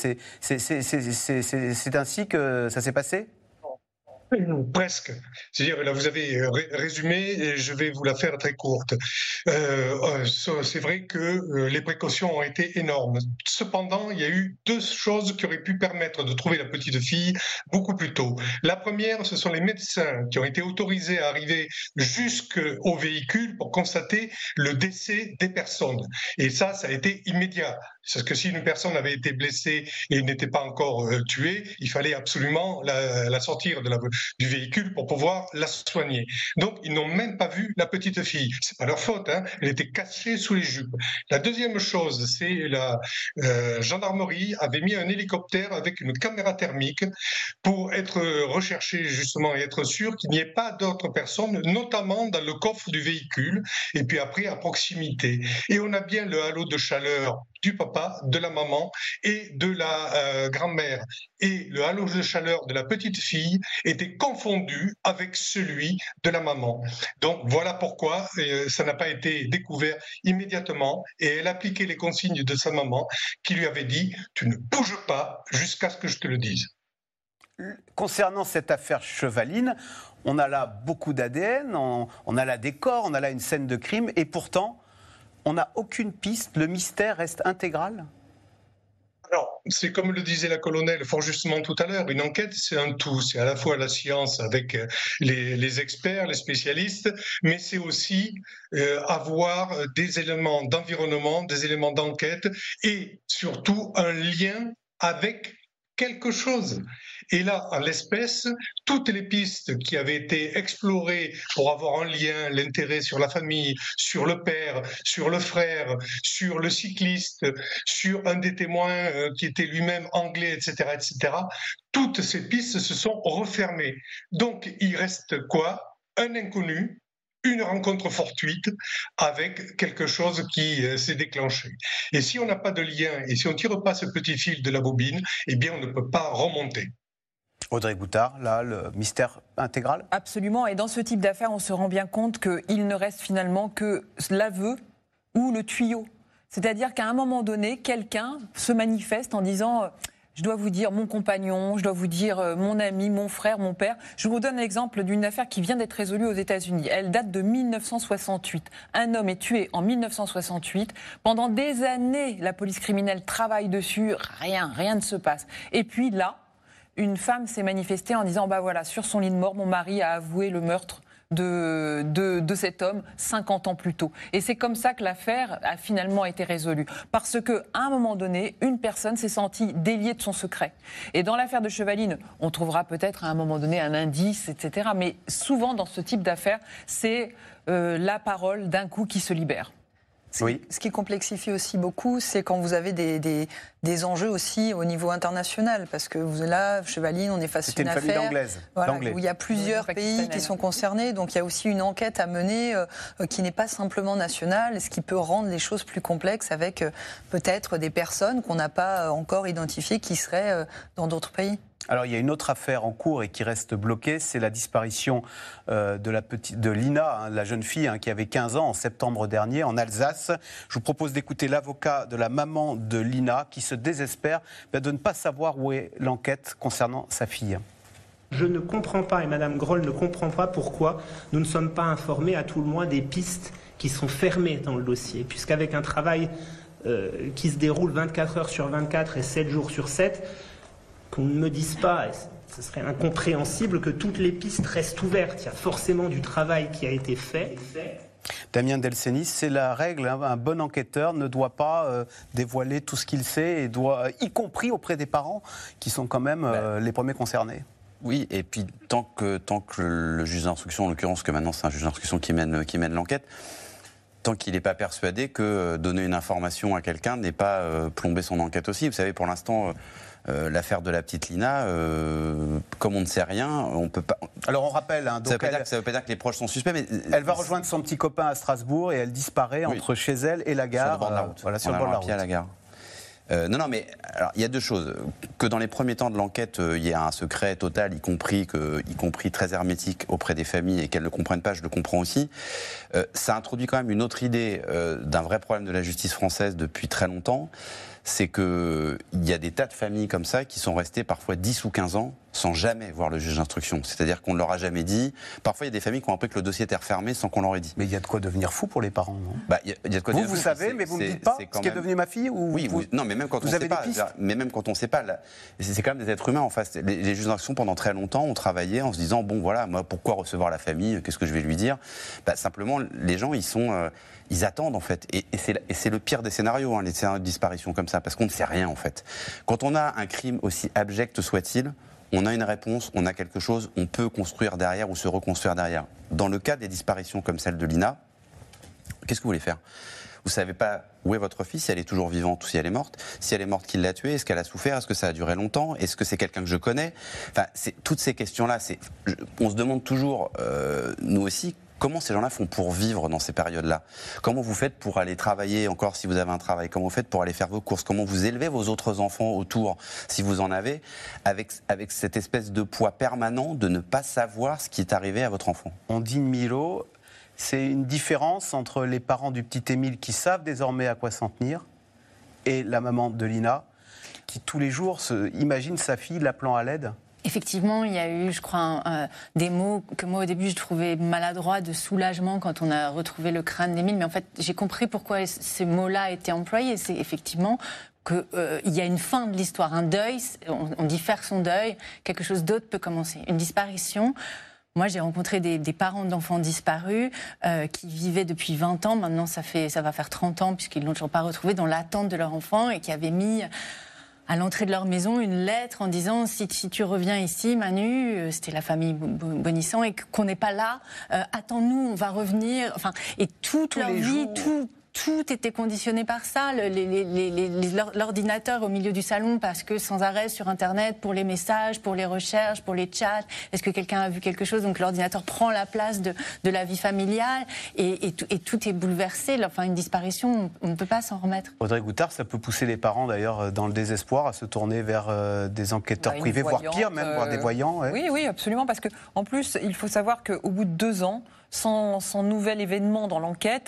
C'est ainsi que ça s'est passé ? Presque. C'est-à-dire, là, vous avez résumé, et je vais vous la faire très courte. C'est vrai que les précautions ont été énormes. Cependant, il y a eu 2 choses qui auraient pu permettre de trouver la petite fille beaucoup plus tôt. La première, ce sont les médecins qui ont été autorisés à arriver jusqu'au véhicule pour constater le décès des personnes. Et ça a été immédiat. Parce que si une personne avait été blessée et n'était pas encore tuée, il fallait absolument la sortir du véhicule pour pouvoir la soigner. Donc, ils n'ont même pas vu la petite fille. C'est pas leur faute, elle était cachée sous les jupes. La deuxième chose, c'est la gendarmerie avait mis un hélicoptère avec une caméra thermique pour être recherché justement et être sûr qu'il n'y ait pas d'autres personnes, notamment dans le coffre du véhicule et puis après à proximité. Et on a bien le halo de chaleur du papa, de la maman et de la grand-mère. Et le halo de chaleur de la petite fille était confondu avec celui de la maman. Donc voilà pourquoi ça n'a pas été découvert immédiatement, et elle appliquait les consignes de sa maman qui lui avait dit « tu ne bouges pas jusqu'à ce que je te le dise ». Concernant cette affaire Chevaline, on a là beaucoup d'ADN, on a là des corps, on a là une scène de crime, et pourtant, on n'a aucune piste, le mystère reste intégral ? Alors, c'est comme le disait la colonelle fort justement tout à l'heure, une enquête c'est un tout, c'est à la fois la science avec les experts, les spécialistes, mais c'est aussi avoir des éléments d'environnement, des éléments d'enquête et surtout un lien avec quelque chose. Et là, en l'espèce, toutes les pistes qui avaient été explorées pour avoir un lien, l'intérêt sur la famille, sur le père, sur le frère, sur le cycliste, sur un des témoins qui était lui-même anglais, etc., toutes ces pistes se sont refermées. Donc, il reste quoi ? Un inconnu, une rencontre fortuite avec quelque chose qui s'est déclenché. Et si on n'a pas de lien, et si on ne tire pas ce petit fil de la bobine, eh bien on ne peut pas remonter. Audrey Goutard, là, le mystère intégral ? Absolument, et dans ce type d'affaires, on se rend bien compte qu'il ne reste finalement que l'aveu ou le tuyau. C'est-à-dire qu'à un moment donné, quelqu'un se manifeste en disant... Je dois vous dire mon compagnon, je dois vous dire mon ami, mon frère, mon père. Je vous donne l'exemple d'une affaire qui vient d'être résolue aux États-Unis. Elle date de 1968. Un homme est tué en 1968. Pendant des années, la police criminelle travaille dessus. Rien ne se passe. Et puis là, une femme s'est manifestée en disant, bah voilà, sur son lit de mort, mon mari a avoué le meurtre de cet homme 50 ans plus tôt. Et c'est comme ça que l'affaire a finalement été résolue. Parce qu'à un moment donné, une personne s'est sentie déliée de son secret. Et dans l'affaire de Chevaline, on trouvera peut-être à un moment donné un indice, etc. Mais souvent, dans ce type d'affaires, c'est la parole d'un coup qui se libère. Oui. Ce qui complexifie aussi beaucoup, c'est quand vous avez des enjeux aussi au niveau international. Parce que là, Chevaline, on est face à une affaire famille d'anglaises. Voilà, où il y a plusieurs pays qui sont concernés. Donc il y a aussi une enquête à mener qui n'est pas simplement nationale, ce qui peut rendre les choses plus complexes avec peut-être des personnes qu'on n'a pas encore identifiées qui seraient dans d'autres pays. Alors, il y a une autre affaire en cours et qui reste bloquée, c'est la disparition de Lina, la jeune fille qui avait 15 ans en septembre dernier en Alsace. Je vous propose d'écouter l'avocat de la maman de Lina qui se désespère de ne pas savoir où est l'enquête concernant sa fille. Je ne comprends pas, et Mme Groll ne comprend pas pourquoi nous ne sommes pas informés à tout le moins des pistes qui sont fermées dans le dossier, puisqu'avec un travail qui se déroule 24 heures sur 24 et 7 jours sur 7, qu'on ne me dise pas, et ce serait incompréhensible, que toutes les pistes restent ouvertes. Il y a forcément du travail qui a été fait. Damien Delcenis, c'est la règle, un bon enquêteur ne doit pas dévoiler tout ce qu'il sait, et doit, y compris auprès des parents, qui sont quand même les premiers concernés. Oui, et puis tant que le juge d'instruction, en l'occurrence que maintenant c'est un juge d'instruction qui mène l'enquête, tant qu'il n'est pas persuadé que donner une information à quelqu'un n'est pas plomber son enquête aussi. Vous savez, pour l'instant... l'affaire de la petite Lina, comme on ne sait rien, on peut pas. Alors on rappelle, donc ça veut pas dire que les proches sont suspects, mais elle va rejoindre son petit copain à Strasbourg et elle disparaît entre chez elle et la gare. Sur le bord de la route. Voilà, sur le bord de la route. À la gare. Non, mais alors, il y a deux choses. Que dans les premiers temps de l'enquête, il y a un secret total, y compris très hermétique auprès des familles, et qu'elles ne comprennent pas, je le comprends aussi. Ça introduit quand même une autre idée d'un vrai problème de la justice française depuis très longtemps. C'est qu'il y a des tas de familles comme ça qui sont restées parfois 10 ou 15 ans sans jamais voir le juge d'instruction. C'est-à-dire qu'on ne leur a jamais dit. Parfois, il y a des familles qui ont appris que le dossier était refermé sans qu'on leur ait dit. Mais il y a de quoi devenir fou pour les parents, non ? Il y a de quoi devenir fou. Vous savez, mais vous ne me dites pas ce qui est devenu ma fille ou Oui, non, mais même quand on ne sait pas. Mais même quand on ne sait pas, c'est quand même des êtres humains en face. Les juges d'instruction, pendant très longtemps, ont travaillé en se disant, bon, voilà, moi, pourquoi recevoir la famille ? Qu'est-ce que je vais lui dire ? Simplement, les gens, ils attendent en fait, et c'est le pire des scénarios, les scénarios de disparition comme ça, parce qu'on ne sait rien en fait. Quand on a un crime aussi abject soit-il, on a une réponse, on a quelque chose, on peut construire derrière ou se reconstruire derrière. Dans le cas des disparitions comme celle de Lina, qu'est-ce que vous voulez faire ? Vous ne savez pas où est votre fille, si elle est toujours vivante ou si elle est morte. Si elle est morte, qui l'a tuée ? Est-ce qu'elle a souffert ? Est-ce que ça a duré longtemps ? Est-ce que c'est quelqu'un que je connais ? Toutes ces questions-là, on se demande toujours, nous aussi, Comment ces gens-là font pour vivre dans ces périodes-là? Comment vous faites pour aller travailler encore si vous avez un travail? Comment vous faites pour aller faire vos courses? Comment vous élevez vos autres enfants autour, si vous en avez, avec cette espèce de poids permanent de ne pas savoir ce qui est arrivé à votre enfant? Ondine Milo, c'est une différence entre les parents du petit Émile qui savent désormais à quoi s'en tenir et la maman de Lina qui tous les jours imagine sa fille l'appelant à l'aide? Effectivement, il y a eu, je crois, des mots que moi au début je trouvais maladroits, de soulagement quand on a retrouvé le crâne d'Émile. Mais en fait, j'ai compris pourquoi ces mots-là étaient employés. C'est effectivement qu'il y a une fin de l'histoire, un deuil, on dit faire son deuil, quelque chose d'autre peut commencer. Une disparition. Moi, j'ai rencontré des parents d'enfants disparus qui vivaient depuis 20 ans. Maintenant, ça va faire 30 ans puisqu'ils ne l'ont toujours pas retrouvé, dans l'attente de leur enfant et qui avaient mis à l'entrée de leur maison une lettre en disant si tu reviens ici, Manu, c'était la famille Bonissan, et qu'on n'est pas là, attends-nous, on va revenir. Enfin, et toute leur vie, tout était conditionné par ça. L'ordinateur au milieu du salon, parce que sans arrêt sur Internet, pour les messages, pour les recherches, pour les chats, est-ce que quelqu'un a vu quelque chose? Donc l'ordinateur prend la place de la vie familiale et tout est bouleversé. Enfin, une disparition, on ne peut pas s'en remettre. Audrey Goutard, ça peut pousser les parents d'ailleurs dans le désespoir à se tourner vers des enquêteurs privés, voire pire même, voire des voyants. Ouais. Oui, absolument, parce qu'en plus, il faut savoir qu'au bout de 2 ans, sans nouvel événement dans l'enquête,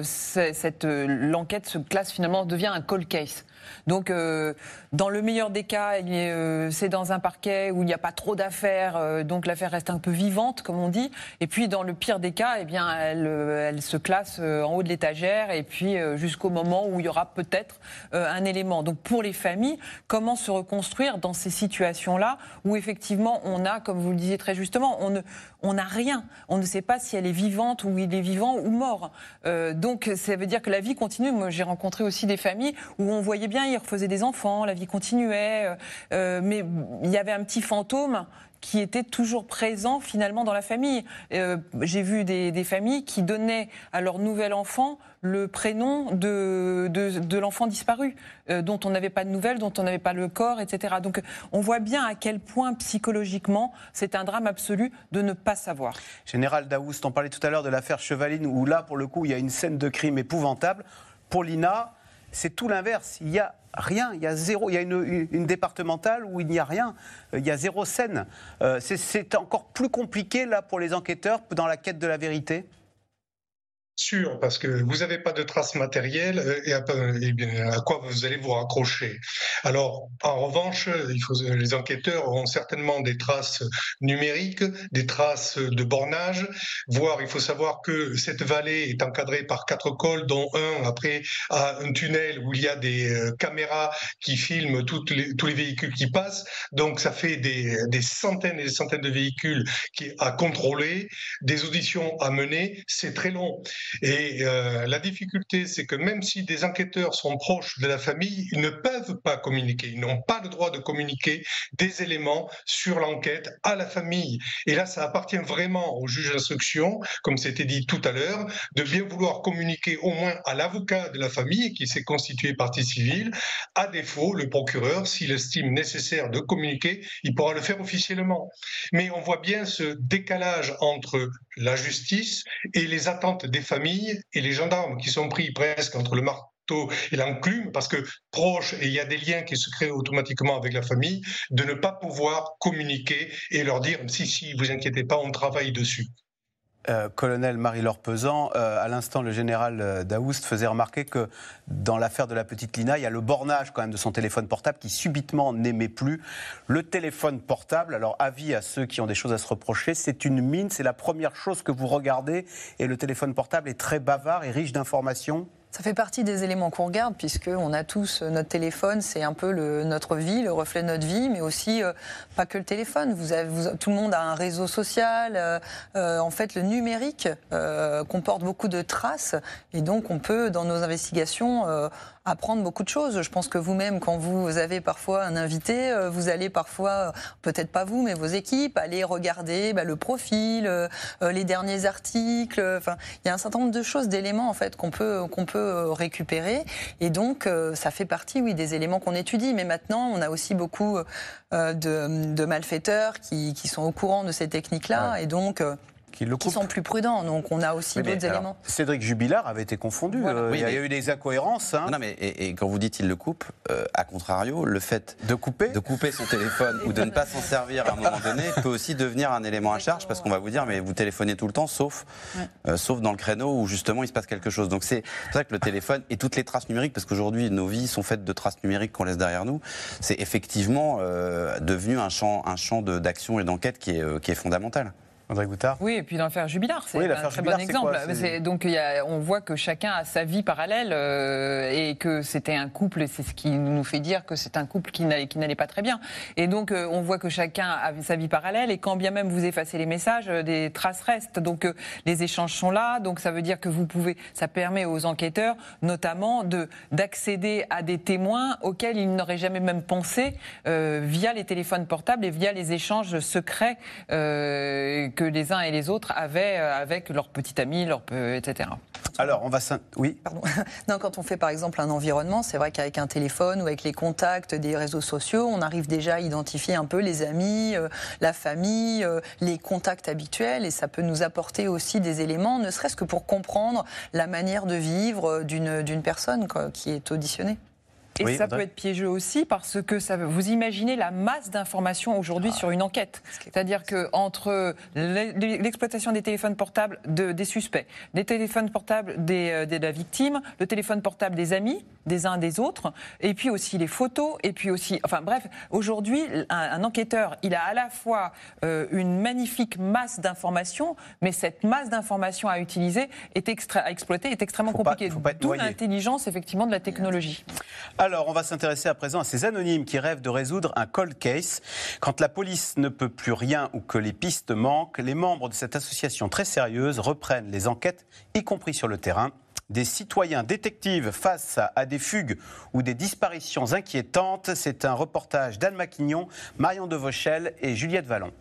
l'enquête se classe finalement, devient un cold case. Donc, dans le meilleur des cas, c'est dans un parquet où il n'y a pas trop d'affaires, donc l'affaire reste un peu vivante, comme on dit. Et puis, dans le pire des cas, eh bien, elle se classe en haut de l'étagère, et puis jusqu'au moment où il y aura peut-être un élément. Donc, pour les familles, comment se reconstruire dans ces situations-là où effectivement, on a, comme vous le disiez très justement, on n'a rien. On ne sait pas si elle est vivante ou il est vivant ou mort. Donc, ça veut dire que la vie continue. Moi, j'ai rencontré aussi des familles où on voyait bien, ils refaisaient des enfants, la vie continuait, mais il y avait un petit fantôme qui était toujours présent finalement dans la famille. J'ai vu des familles qui donnaient à leur nouvel enfant le prénom de l'enfant disparu, dont on n'avait pas de nouvelles, dont on n'avait pas le corps, etc. Donc on voit bien à quel point psychologiquement c'est un drame absolu de ne pas savoir. Général Daoust, on parlait tout à l'heure de l'affaire Chevaline, où là pour le coup il y a une scène de crime épouvantable. Pour Lina, c'est tout l'inverse. Il y a rien, il y a zéro. Il y a une départementale où il n'y a rien. Il y a zéro scène. C'est encore plus compliqué là pour les enquêteurs dans la quête de la vérité. Sûr, parce que vous n'avez pas de traces matérielles et à quoi vous allez vous raccrocher. Alors, en revanche, les enquêteurs auront certainement des traces numériques, des traces de bornage, voire il faut savoir que cette vallée est encadrée par 4 cols, dont un après a un tunnel où il y a des caméras qui filment tous les véhicules qui passent. Donc ça fait des centaines et des centaines de véhicules à contrôler, des auditions à mener, c'est très long. Et la difficulté, c'est que même si des enquêteurs sont proches de la famille, ils ne peuvent pas communiquer. Ils n'ont pas le droit de communiquer des éléments sur l'enquête à la famille. Et là, ça appartient vraiment au juge d'instruction, comme c'était dit tout à l'heure, de bien vouloir communiquer au moins à l'avocat de la famille qui s'est constitué partie civile. À défaut, le procureur, s'il estime nécessaire de communiquer, il pourra le faire officiellement. Mais on voit bien ce décalage entre la justice et les attentes des familles et les gendarmes qui sont pris presque entre le marteau et l'enclume, parce que proches, et il y a des liens qui se créent automatiquement avec la famille, de ne pas pouvoir communiquer et leur dire si, vous inquiétez pas, on travaille dessus. Colonel Marie-Laure Pesant, à l'instant, le général Daoust faisait remarquer que dans l'affaire de la petite Lina, il y a le bornage quand même de son téléphone portable qui subitement n'émet plus. Le téléphone portable, alors avis à ceux qui ont des choses à se reprocher, c'est une mine, c'est la première chose que vous regardez et le téléphone portable est très bavard et riche d'informations. Ça fait partie des éléments qu'on regarde, puisqu'on a tous notre téléphone, c'est un peu notre vie, le reflet de notre vie, mais aussi pas que le téléphone. Tout le monde a un réseau social. En fait, le numérique comporte beaucoup de traces, et donc on peut, dans nos investigations, apprendre beaucoup de choses. Je pense que vous-même, quand vous avez parfois un invité, vous allez parfois, peut-être pas vous, mais vos équipes, aller regarder le profil, les derniers articles. Enfin, il y a un certain nombre de choses, d'éléments en fait qu'on peut récupérer. Et donc, ça fait partie, oui, des éléments qu'on étudie. Mais maintenant, on a aussi beaucoup de malfaiteurs qui sont au courant de ces techniques-là. Ouais. Et donc, qui sont plus prudents. Donc on a aussi d'autres éléments. Cédric Jubilard avait été confondu. Voilà. Il y a eu des incohérences. Non, mais et quand vous dites il le coupe, à contrario, le fait de couper son téléphone ou de ne pas s'en servir à un moment donné peut aussi devenir un élément à charge, parce qu'on va vous dire mais vous téléphonez tout le temps, sauf dans le créneau où justement il se passe quelque chose. Donc c'est pour ça que le téléphone et toutes les traces numériques, parce qu'aujourd'hui nos vies sont faites de traces numériques qu'on laisse derrière nous, c'est effectivement devenu un champ d'action et d'enquête qui est fondamental. André Goutard. Oui, et puis dans l'affaire Jubilard, c'est un très bon exemple. Donc on voit que chacun a sa vie parallèle et que c'était un couple, et c'est ce qui nous fait dire que c'est un couple qui n'allait pas très bien. Et donc on voit que chacun avait sa vie parallèle, et quand bien même vous effacez les messages, des traces restent. Donc les échanges sont là, donc ça veut dire que ça permet aux enquêteurs notamment d'accéder à des témoins auxquels ils n'auraient jamais même pensé via les téléphones portables et via les échanges secrets que les uns et les autres avaient avec leurs petits amis, etc. Alors, on va... Oui. Pardon. Non, quand on fait par exemple un environnement, c'est vrai qu'avec un téléphone ou avec les contacts des réseaux sociaux, on arrive déjà à identifier un peu les amis, la famille, les contacts habituels, et ça peut nous apporter aussi des éléments, ne serait-ce que pour comprendre la manière de vivre d'une personne qui est auditionnée. Et ça peut être piégeux aussi parce que vous imaginez la masse d'informations aujourd'hui sur une enquête. C'est-à-dire qu'entre l'exploitation des téléphones portables des suspects, des téléphones portables de la victime, le téléphone portable des amis, des uns des autres, et puis aussi les photos, et puis aussi... Enfin bref, aujourd'hui, un enquêteur, il a à la fois une magnifique masse d'informations, mais cette masse d'informations à utiliser, à exploiter, est extrêmement compliquée. D'où l'intelligence, effectivement, de la technologie. Alors, on va s'intéresser à présent à ces anonymes qui rêvent de résoudre un cold case. Quand la police ne peut plus rien ou que les pistes manquent, les membres de cette association très sérieuse reprennent les enquêtes, y compris sur le terrain. Des citoyens détectives face à des fugues ou des disparitions inquiétantes. C'est un reportage d'Anne Maquignon, Marion Devauchel et Juliette Vallon.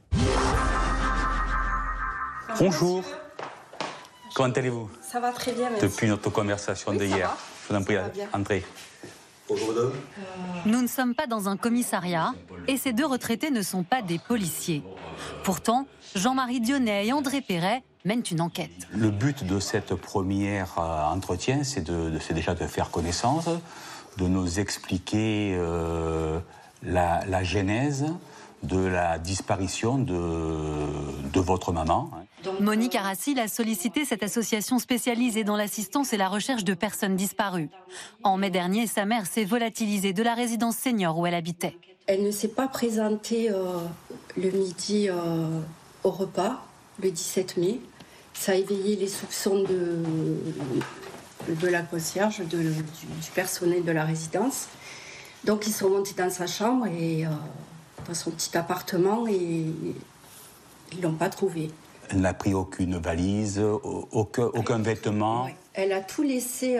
Bonjour. Comment allez-vous? Ça va très bien, merci. Depuis notre conversation d'hier. Je vous en prie, entrez. Bonjour madame. Nous ne sommes pas dans un commissariat et ces deux retraités ne sont pas des policiers. Pourtant, Jean-Marie Dionnet et André Perret mènent une enquête. Le but de cette première entretien, c'est déjà de faire connaissance, de nous expliquer la genèse de la disparition de votre maman. Monique Arassil a sollicité cette association spécialisée dans l'assistance et la recherche de personnes disparues. En mai dernier, sa mère s'est volatilisée de la résidence senior où elle habitait. Elle ne s'est pas présentée le midi au repas, le 17 mai. Ça a éveillé les soupçons de la concierge, du personnel de la résidence. Donc ils sont montés dans sa chambre et dans son petit appartement et ils l'ont pas trouvée. Elle n'a pris aucune valise, aucun vêtement. Ouais. Elle a tout laissé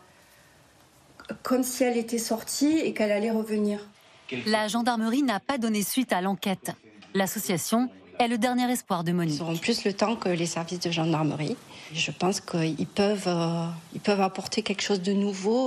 comme si elle était sortie et qu'elle allait revenir. La gendarmerie n'a pas donné suite à l'enquête. L'association est le dernier espoir de Monique. Ils auront plus le temps que les services de gendarmerie. Je pense qu'ils peuvent apporter quelque chose de nouveau.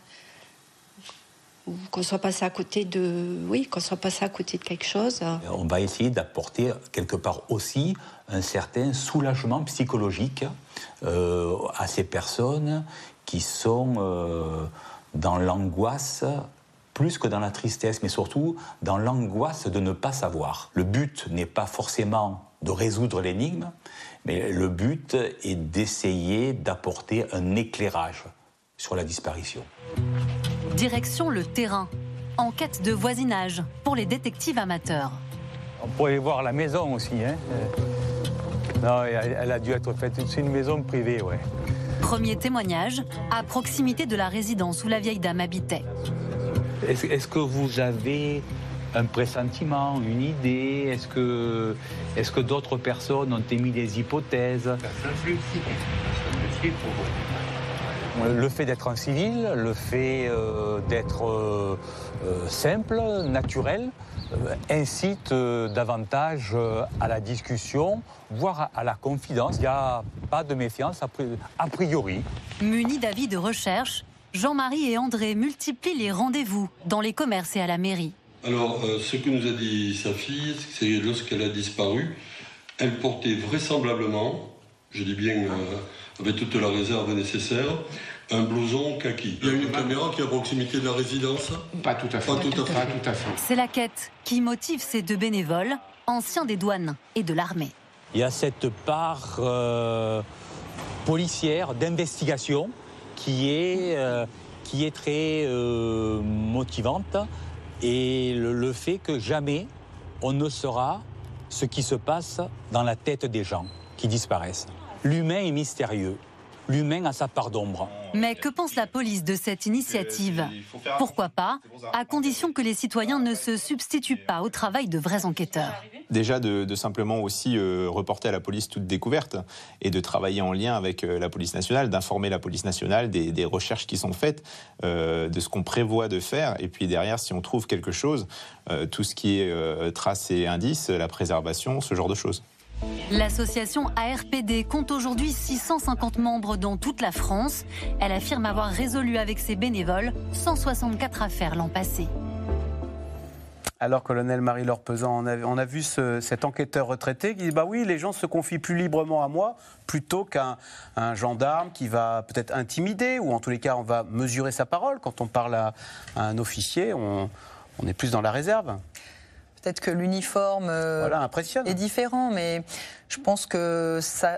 Qu'on soit passé à côté de quelque chose. On va essayer d'apporter quelque part aussi un certain soulagement psychologique à ces personnes qui sont dans l'angoisse, plus que dans la tristesse, mais surtout dans l'angoisse de ne pas savoir. Le but n'est pas forcément de résoudre l'énigme, mais le but est d'essayer d'apporter un éclairage sur la disparition. Direction le terrain. Enquête de voisinage pour les détectives amateurs. On pourrait voir la maison aussi. Hein. Non, elle a dû être faite. C'est une maison privée, ouais. Premier témoignage, à proximité de la résidence où la vieille dame habitait. Est-ce que vous avez un pressentiment, une idée? Est-ce que d'autres personnes ont émis des hypothèses? Le fait d'être en civil, le fait d'être simple, naturel, incite davantage à la discussion, voire à la confidence. Il n'y a pas de méfiance a priori. Munis d'avis de recherche, Jean-Marie et André multiplient les rendez-vous dans les commerces et à la mairie. Alors, ce que nous a dit sa fille, c'est que lorsqu'elle a disparu, Elle portait vraisemblablement, je dis bien avec toute la réserve nécessaire, un blouson kaki. Il y a une caméra qui est à proximité de la résidence ? Pas tout à fait. Pas tout à fait. C'est la quête qui motive ces 2 bénévoles, anciens des douanes et de l'armée. Il y a cette part policière d'investigation qui est très motivante, et le fait que jamais on ne saura ce qui se passe dans la tête des gens qui disparaissent. L'humain est mystérieux. L'humain a sa part d'ombre. Mais que pense la police de cette initiative ? Pourquoi pas, à condition que les citoyens ne se substituent pas au travail de vrais enquêteurs. Déjà de simplement aussi reporter à la police toute découverte et de travailler en lien avec la police nationale, d'informer la police nationale des recherches qui sont faites, de ce qu'on prévoit de faire. Et puis derrière, si on trouve quelque chose, tout ce qui est traces et indices, la préservation, ce genre de choses. L'association ARPD compte aujourd'hui 650 membres dans toute la France. Elle affirme avoir résolu avec ses bénévoles 164 affaires l'an passé. Alors, colonel Marie-Laure Pesan, on a vu cet enquêteur retraité qui dit « oui, les gens se confient plus librement à moi plutôt qu'un gendarme qui va peut-être intimider, ou en tous les cas, on va mesurer sa parole. Quand on parle à un officier, on est plus dans la réserve. » Peut-être que l'uniforme est différent, mais je pense que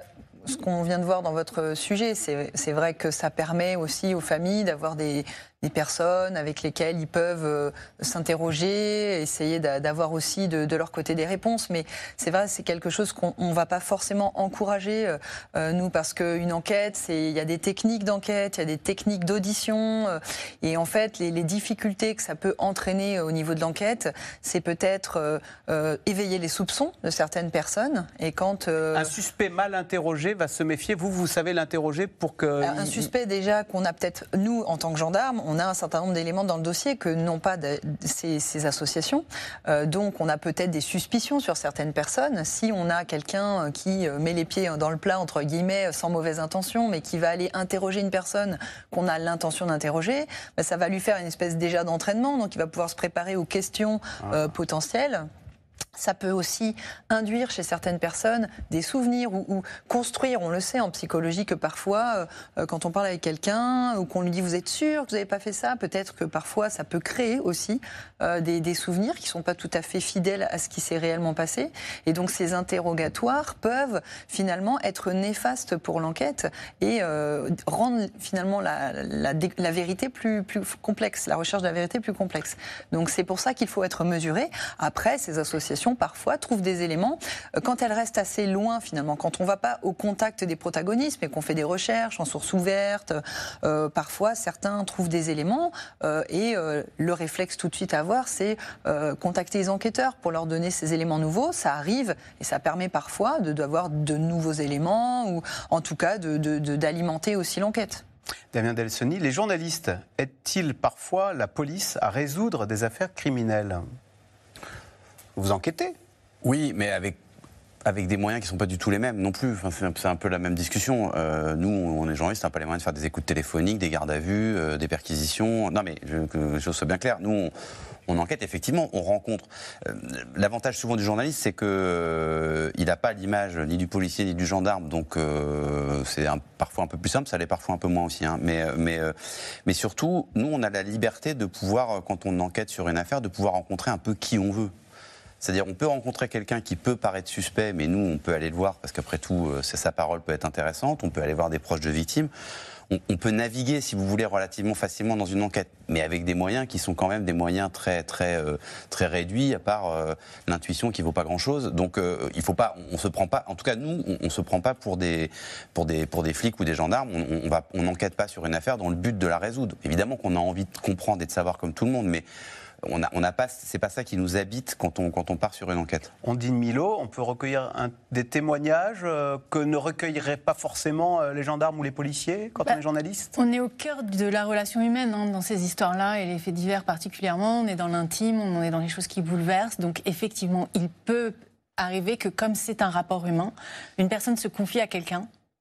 ce qu'on vient de voir dans votre sujet, c'est vrai que ça permet aussi aux familles d'avoir des personnes avec lesquelles ils peuvent s'interroger, essayer d'avoir aussi de leur côté des réponses. Mais c'est vrai, c'est quelque chose qu'on ne va pas forcément encourager, nous, parce qu'une enquête, il y a des techniques d'enquête, il y a des techniques d'audition. Et en fait, les difficultés que ça peut entraîner au niveau de l'enquête, c'est peut-être éveiller les soupçons de certaines personnes. Et quand un suspect mal interrogé va se méfier, vous savez l'interroger pour que... Un suspect, déjà, qu'on a peut-être, nous, en tant que gendarmes, on a un certain nombre d'éléments dans le dossier que n'ont pas ces associations. Donc, on a peut-être des suspicions sur certaines personnes. Si on a quelqu'un qui met les pieds dans le plat, entre guillemets, sans mauvaise intention, mais qui va aller interroger une personne qu'on a l'intention d'interroger, ça va lui faire une espèce déjà d'entraînement. Donc, il va pouvoir se préparer aux questions potentielles. Ça peut aussi induire chez certaines personnes des souvenirs ou construire. On le sait en psychologie que parfois, quand on parle avec quelqu'un ou qu'on lui dit « vous êtes sûr que vous n'avez pas fait ça ?» Peut-être que parfois ça peut créer aussi des souvenirs qui ne sont pas tout à fait fidèles à ce qui s'est réellement passé. Et donc ces interrogatoires peuvent finalement être néfastes pour l'enquête et rendre finalement la vérité plus complexe, la recherche de la vérité plus complexe. Donc c'est pour ça qu'il faut être mesuré. Après, ces associations parfois trouvent des éléments quand elles restent assez loin finalement, quand on ne va pas au contact des protagonistes mais qu'on fait des recherches en source ouverte, parfois certains trouvent des éléments et le réflexe tout de suite à avoir, c'est contacter les enquêteurs pour leur donner ces éléments nouveaux. Ça arrive et ça permet parfois d'avoir de nouveaux éléments ou en tout cas d'alimenter aussi l'enquête. Damien Delseny, les journalistes aident-ils parfois la police à résoudre des affaires criminelles ? Vous enquêtez ? Oui, mais avec des moyens qui ne sont pas du tout les mêmes non plus. Enfin, c'est un peu la même discussion. Nous, on est journalistes, on n'a pas les moyens de faire des écoutes téléphoniques, des gardes à vue, des perquisitions. Non, mais que les choses soient bien claires. Nous, on enquête, effectivement, on rencontre. L'avantage souvent du journaliste, c'est qu'il n'a pas l'image ni du policier ni du gendarme, donc c'est parfois un peu plus simple, ça l'est parfois un peu moins aussi. Hein. Mais surtout, nous, on a la liberté de pouvoir, quand on enquête sur une affaire, de pouvoir rencontrer un peu qui on veut. C'est-à-dire, on peut rencontrer quelqu'un qui peut paraître suspect, mais nous, on peut aller le voir, parce qu'après tout, sa parole peut être intéressante. On peut aller voir des proches de victimes. On peut naviguer, si vous voulez, relativement facilement dans une enquête, mais avec des moyens qui sont quand même des moyens très réduits, à part l'intuition qui vaut pas grand-chose. Donc, il faut pas, on se prend pas. En tout cas, nous, on se prend pas pour des flics ou des gendarmes. On n'enquête pas sur une affaire dans le but de la résoudre. Évidemment qu'on a envie de comprendre et de savoir comme tout le monde, mais c'est pas ça qui nous habite quand on part sur une enquête. Ondine Milot, on peut recueillir des témoignages que ne recueilleraient pas forcément les gendarmes ou les policiers quand on est journaliste ? On est au cœur de la relation humaine dans ces histoires-là, et les faits divers particulièrement. On est dans l'intime, on est dans les choses qui bouleversent. Donc effectivement, il peut arriver que comme c'est un rapport humain, une personne se confie à quelqu'un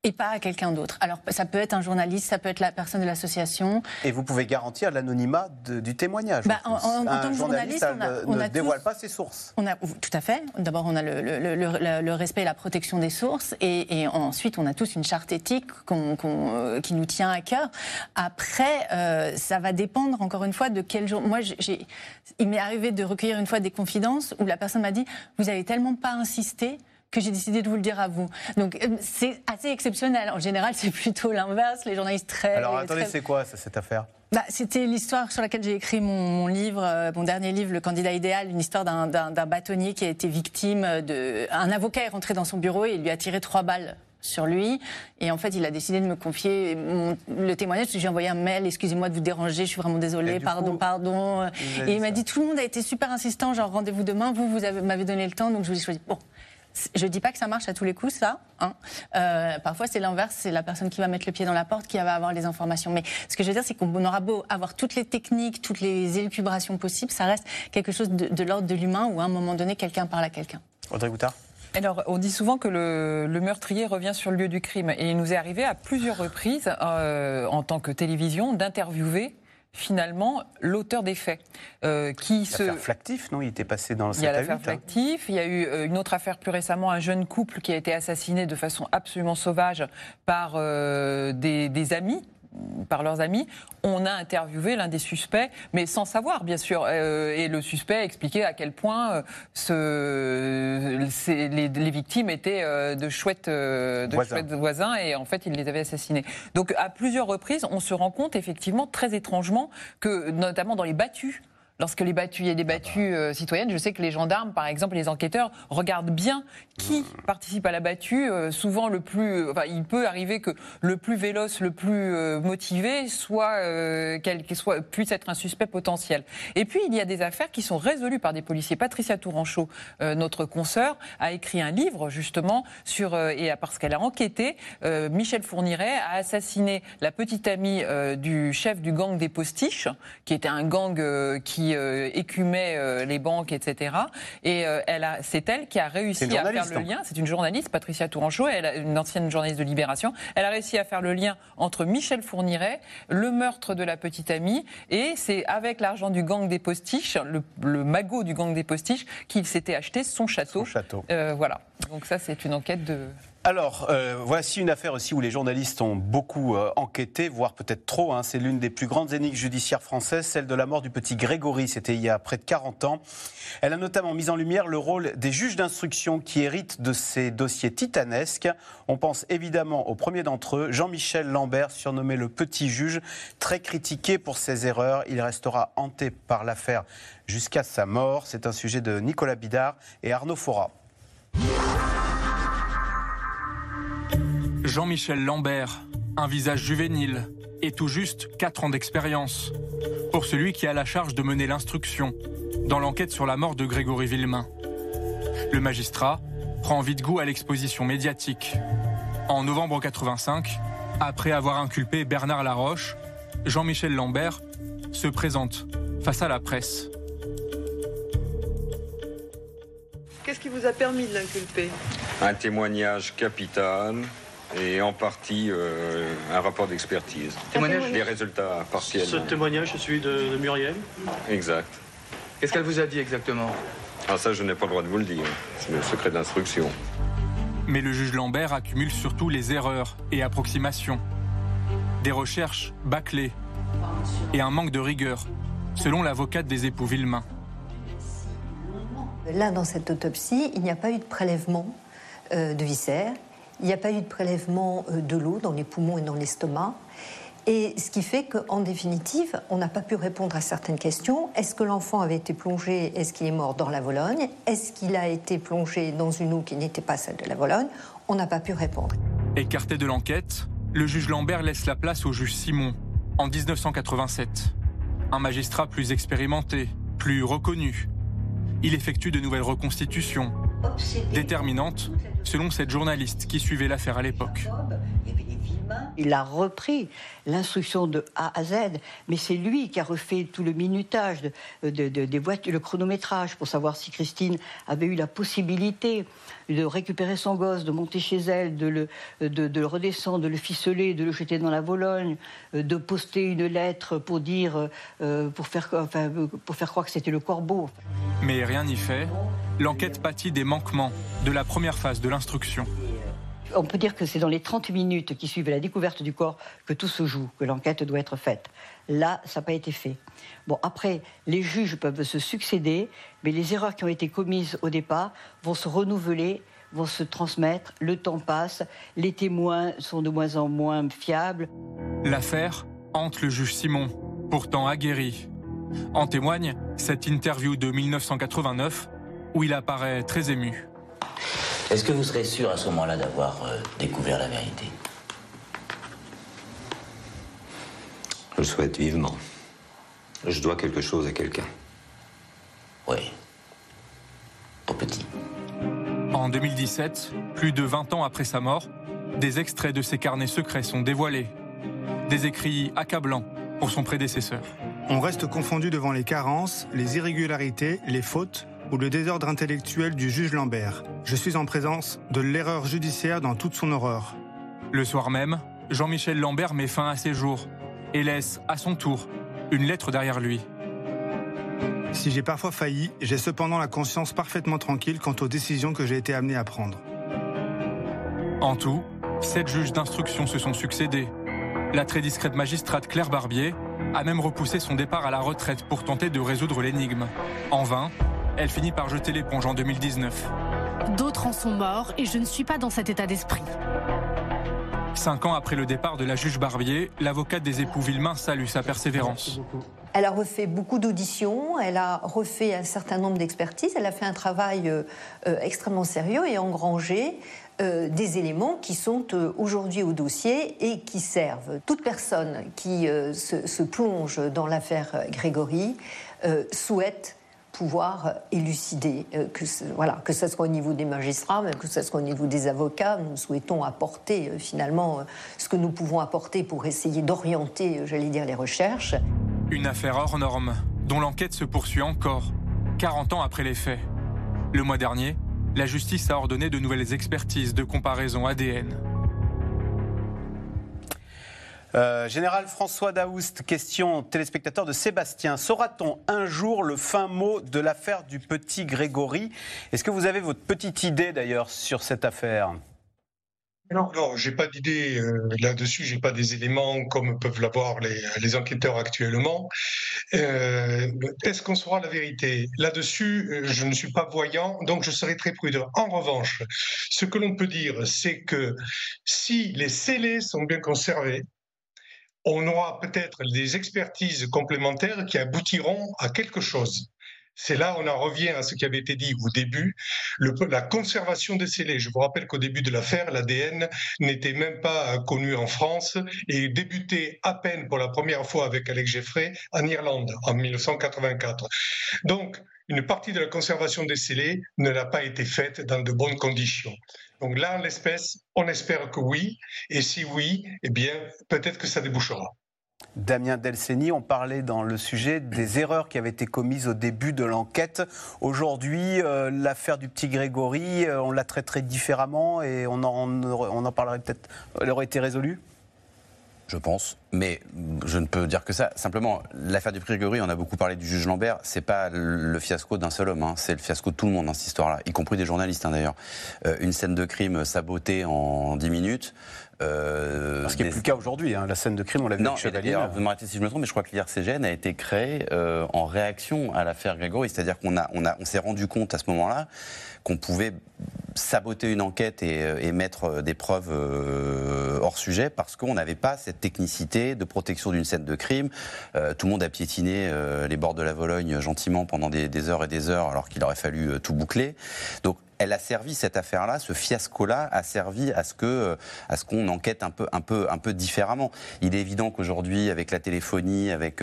Et pas à quelqu'un d'autre. Alors, ça peut être un journaliste, ça peut être la personne de l'association. Et vous pouvez garantir l'anonymat du témoignage. En tant que journaliste, on ne dévoile pas ses sources. Tout à fait. D'abord, on a le respect et la protection des sources. Et ensuite, on a tous une charte éthique qui nous tient à cœur. Après, ça va dépendre, encore une fois, de quel jour. Moi, il m'est arrivé de recueillir une fois des confidences où la personne m'a dit « Vous n'avez tellement pas insisté » que j'ai décidé de vous le dire à vous. Donc c'est assez exceptionnel. En général, c'est plutôt l'inverse. Les journalistes très... Alors attendez, c'est quoi cette affaire ? C'était l'histoire sur laquelle j'ai écrit mon livre, mon dernier livre, Le candidat idéal, une histoire d'un bâtonnier qui a été victime un avocat est rentré dans son bureau et il lui a tiré 3 balles sur lui. Et en fait, il a décidé de me confier le témoignage. J'ai envoyé un mail, excusez-moi de vous déranger, je suis vraiment désolée, pardon. Et il m'a dit, tout le monde a été super insistant, genre rendez-vous demain, vous m'avez donné le temps, donc je vous ai choisi. Bon. Je ne dis pas que ça marche à tous les coups, ça. Parfois, c'est l'inverse. C'est la personne qui va mettre le pied dans la porte qui va avoir les informations. Mais ce que je veux dire, c'est qu'on aura beau avoir toutes les techniques, toutes les élucubrations possibles, ça reste quelque chose de l'ordre de l'humain où, à un moment donné, quelqu'un parle à quelqu'un. Audrey Goutard ? Alors, on dit souvent que le meurtrier revient sur le lieu du crime. Et il nous est arrivé à plusieurs reprises, en tant que télévision, d'interviewer finalement l'auteur des faits. L'affaire Flactif, non ? Il était passé dans le 7 à 8. Il y a l'affaire Flactif, il y a eu une autre affaire plus récemment, un jeune couple qui a été assassiné de façon absolument sauvage par des amis. Par leurs amis, on a interviewé l'un des suspects, mais sans savoir, bien sûr. Et le suspect expliquait à quel point les victimes étaient de chouettes voisins, et en fait, il les avait assassinés. Donc, à plusieurs reprises, on se rend compte, effectivement, très étrangement, que, notamment dans les battues, lorsque il y a des battues citoyennes, je sais que les gendarmes, par exemple, les enquêteurs, regardent bien qui participe à la battue. Souvent, il peut arriver que le plus véloce, le plus motivé, puisse être un suspect potentiel. Et puis, il y a des affaires qui sont résolues par des policiers. Patricia Touranchot, notre consoeur, a écrit un livre, justement, parce qu'elle a enquêté. Michel Fourniret a assassiné la petite amie du chef du gang des Postiches, qui était un gang qui écumait les banques, etc. Et c'est elle qui a réussi à faire le lien. C'est une journaliste, Patricia Touranchot, une ancienne journaliste de Libération. Elle a réussi à faire le lien entre Michel Fourniret, le meurtre de la petite amie, et c'est avec l'argent du gang des Postiches, le magot du gang des Postiches, qu'il s'était acheté son château. Voilà. Donc ça, c'est une enquête de... Alors, voici une affaire aussi où les journalistes ont beaucoup enquêté, voire peut-être trop. C'est l'une des plus grandes énigmes judiciaires françaises, celle de la mort du petit Grégory. C'était il y a près de 40 ans. Elle a notamment mis en lumière le rôle des juges d'instruction qui héritent de ces dossiers titanesques. On pense évidemment au premier d'entre eux, Jean-Michel Lambert, surnommé le petit juge, très critiqué pour ses erreurs. Il restera hanté par l'affaire jusqu'à sa mort. C'est un sujet de Nicolas Bidard et Arnaud Fora. Jean-Michel Lambert, un visage juvénile et tout juste 4 ans d'expérience. Pour celui qui a la charge de mener l'instruction dans l'enquête sur la mort de Grégory Villemain. Le magistrat prend vite goût à l'exposition médiatique. En novembre 85, après avoir inculpé Bernard Laroche, Jean-Michel Lambert se présente face à la presse. Qu'est-ce qui vous a permis de l'inculper ? Un témoignage capital et en partie un rapport d'expertise. Les résultats partiels. Ce témoignage est celui de Muriel ? Exact. Qu'est-ce qu'elle vous a dit exactement ? Ah, ça, je n'ai pas le droit de vous le dire. C'est le secret d'instruction. Mais le juge Lambert accumule surtout les erreurs et approximations. Des recherches bâclées et un manque de rigueur, selon l'avocate des époux Villemain. Là, dans cette autopsie, il n'y a pas eu de prélèvement de viscères, il n'y a pas eu de prélèvement de l'eau dans les poumons et dans l'estomac. Et ce qui fait qu'en définitive, on n'a pas pu répondre à certaines questions. Est-ce que l'enfant avait été plongé, est-ce qu'il est mort dans la Vologne ? Est-ce qu'il a été plongé dans une eau qui n'était pas celle de la Vologne ? On n'a pas pu répondre. Écarté de l'enquête, le juge Lambert laisse la place au juge Simon, en 1987. Un magistrat plus expérimenté, plus reconnu. Il effectue de nouvelles reconstitutions, déterminantes, selon cette journaliste qui suivait l'affaire à l'époque. Il y avait les Villemain, Il a repris l'instruction de A à Z, mais c'est lui qui a refait tout le minutage des voitures, le chronométrage, pour savoir si Christine avait eu la possibilité de récupérer son gosse, de monter chez elle, de le redescendre, de le ficeler, de le jeter dans la Vologne, de poster une lettre pour dire, pour faire croire que c'était le corbeau. Mais rien n'y fait. L'enquête pâtit des manquements de la première phase de l'instruction. On peut dire que c'est dans les 30 minutes qui suivent la découverte du corps que tout se joue, que l'enquête doit être faite. Là, ça n'a pas été fait. Bon, après, les juges peuvent se succéder, mais les erreurs qui ont été commises au départ vont se renouveler, vont se transmettre, le temps passe, les témoins sont de moins en moins fiables. L'affaire hante le juge Simon, pourtant aguerri. En témoigne cette interview de 1989 où il apparaît très ému. Est-ce que vous serez sûr à ce moment-là d'avoir découvert la vérité? Je le souhaite vivement. Je dois quelque chose à quelqu'un. Oui. Au petit. En 2017, plus de 20 ans après sa mort, des extraits de ses carnets secrets sont dévoilés. Des écrits accablants pour son prédécesseur. On reste confondu devant les carences, les irrégularités, les fautes ou le désordre intellectuel du juge Lambert. Je suis en présence de l'erreur judiciaire dans toute son horreur. Le soir même, Jean-Michel Lambert met fin à ses jours et laisse, à son tour, une lettre derrière lui. Si j'ai parfois failli, j'ai cependant la conscience parfaitement tranquille quant aux décisions que j'ai été amené à prendre. En tout, 7 juges d'instruction se sont succédés. La très discrète magistrate Claire Barbier a même repoussé son départ à la retraite pour tenter de résoudre l'énigme. En vain, elle finit par jeter l'éponge en 2019. D'autres en sont morts et je ne suis pas dans cet état d'esprit. 5 ans après le départ de la juge Barbier, l'avocate des époux Villemain salue sa persévérance. Elle a refait beaucoup d'auditions, elle a refait un certain nombre d'expertises, elle a fait un travail extrêmement sérieux et engrangé des éléments qui sont aujourd'hui au dossier et qui servent. Toute personne qui se plonge dans l'affaire Grégory souhaite pouvoir élucider, que ce soit au niveau des magistrats, même que ce soit au niveau des avocats. Nous souhaitons apporter finalement ce que nous pouvons apporter pour essayer d'orienter, j'allais dire, les recherches. Une affaire hors norme, dont l'enquête se poursuit encore, 40 ans après les faits. Le mois dernier, la justice a ordonné de nouvelles expertises de comparaison ADN. Général François Daoust, question téléspectateur de Sébastien. Saura-t-on un jour le fin mot de l'affaire du petit Grégory? Est-ce que vous avez votre petite idée d'ailleurs sur cette affaire? Non, j'ai pas d'idée là-dessus, j'ai pas des éléments comme peuvent l'avoir les enquêteurs actuellement. Est-ce qu'on saura la vérité? Là-dessus, je ne suis pas voyant, donc je serai très prudent. En revanche, ce que l'on peut dire, c'est que si les scellés sont bien conservés, on aura peut-être des expertises complémentaires qui aboutiront à quelque chose. C'est là on en revient à ce qui avait été dit au début, la conservation des scellés. Je vous rappelle qu'au début de l'affaire, l'ADN n'était même pas connu en France et débutait à peine pour la première fois avec Alex Jeffrey en Irlande en 1984. Donc, une partie de la conservation des scellés ne l'a pas été faite dans de bonnes conditions. Donc là, en l'espèce, on espère que oui, et si oui, eh bien, peut-être que ça débouchera. Damien Delceni, on parlait dans le sujet des erreurs qui avaient été commises au début de l'enquête. Aujourd'hui, l'affaire du petit Grégory, on la traiterait différemment et on en parlerait peut-être. Elle aurait été résolue ? Je pense, mais je ne peux dire que ça. Simplement, l'affaire du petit Grégory, on a beaucoup parlé du juge Lambert, c'est pas le fiasco d'un seul homme, c'est le fiasco de tout le monde dans cette histoire-là, y compris des journalistes d'ailleurs. Une scène de crime sabotée en 10 minutes. Ce qui n'est plus le cas aujourd'hui, la scène de crime, on l'a vu avec Chevalier. Vous m'arrêtez si je me trompe, mais je crois que l'IRCGN a été créé en réaction à l'affaire Grégory, c'est-à-dire qu'on s'est rendu compte à ce moment-là qu'on pouvait saboter une enquête et mettre des preuves hors sujet parce qu'on n'avait pas cette technicité de protection d'une scène de crime. Tout le monde a piétiné les bords de la Vologne gentiment pendant des heures et des heures alors qu'il aurait fallu tout boucler. Donc elle a servi, cette affaire-là, ce fiasco-là a servi à ce qu'on enquête un peu différemment. Il est évident qu'aujourd'hui, avec la téléphonie, avec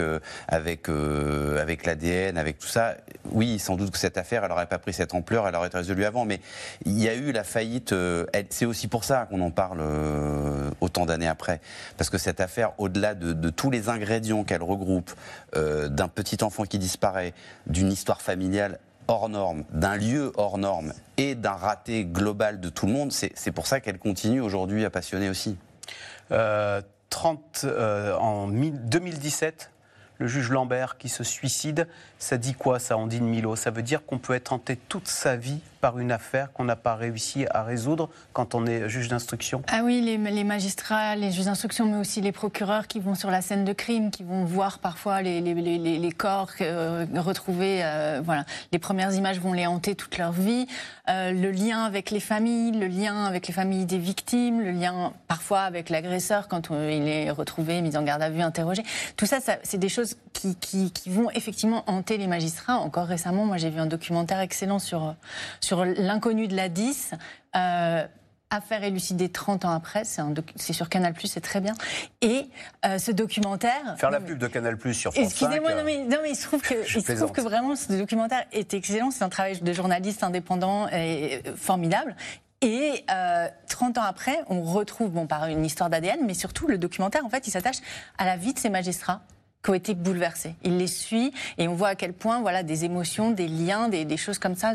l'ADN, avec tout ça, oui, sans doute que cette affaire, elle n'aurait pas pris cette ampleur, elle aurait été résolue avant, mais il y a eu la faillite, c'est aussi pour ça qu'on en parle autant d'années après, parce que cette affaire, au-delà de tous les ingrédients qu'elle regroupe, d'un petit enfant qui disparaît, d'une histoire familiale hors norme, d'un lieu hors norme et d'un raté global de tout le monde, c'est pour ça qu'elle continue aujourd'hui à passionner aussi. En 2017, le juge Lambert qui se suicide, ça dit quoi ça, Ondine Milot? Ça veut dire qu'on peut être hanté toute sa vie par une affaire qu'on n'a pas réussi à résoudre quand on est juge d'instruction? Ah oui, les magistrats, les juges d'instruction, mais aussi les procureurs qui vont sur la scène de crime, qui vont voir parfois les corps retrouvés. Voilà. Les premières images vont les hanter toute leur vie. Le lien avec les familles des victimes, le lien parfois avec l'agresseur quand il est retrouvé, mis en garde à vue, interrogé. Tout ça, c'est des choses qui vont effectivement hanter les magistrats. Encore récemment, moi j'ai vu un documentaire excellent sur l'inconnu de la 10, affaire élucidée 30 ans après, c'est sur Canal+, c'est très bien. Et ce documentaire... Faire la pub de Canal+, sur France 5... Excusez-moi, non mais il se trouve que vraiment ce documentaire est excellent, c'est un travail de journaliste indépendant et formidable. Et 30 ans après, on retrouve, par une histoire d'ADN, mais surtout le documentaire, en fait, il s'attache à la vie de ces magistrats qui ont été bouleversés. Il les suit et on voit à quel point des émotions, des liens, des choses comme ça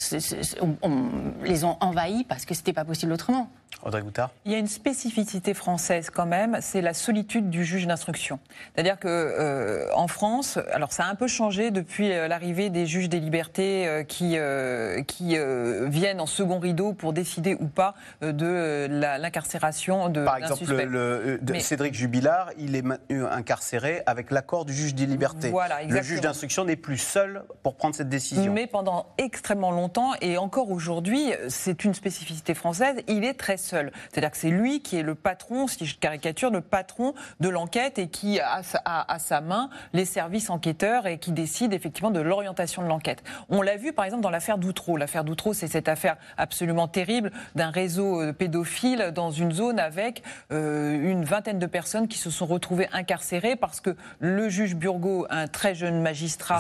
on les ont envahis parce que c'était pas possible autrement. Audrey Goutard. Il y a une spécificité française quand même, c'est la solitude du juge d'instruction. C'est-à-dire que en France, alors ça a un peu changé depuis l'arrivée des juges des libertés qui viennent en second rideau pour décider ou pas de l'incarcération d'un suspect. Par exemple, Cédric Jubilard, il est maintenu incarcéré avec l'accord du juge des libertés. Voilà, exactement. Le juge d'instruction n'est plus seul pour prendre cette décision. Mais pendant extrêmement longtemps, et encore aujourd'hui, c'est une spécificité française, il est très seul. C'est-à-dire que c'est lui qui est le patron, si je caricature, le patron de l'enquête et qui a à sa main les services enquêteurs et qui décide effectivement de l'orientation de l'enquête. On l'a vu par exemple dans l'affaire d'Outreau. L'affaire d'Outreau, c'est cette affaire absolument terrible d'un réseau pédophile dans une zone avec une vingtaine de personnes qui se sont retrouvées incarcérées parce que le juge Burgot, un très jeune magistrat...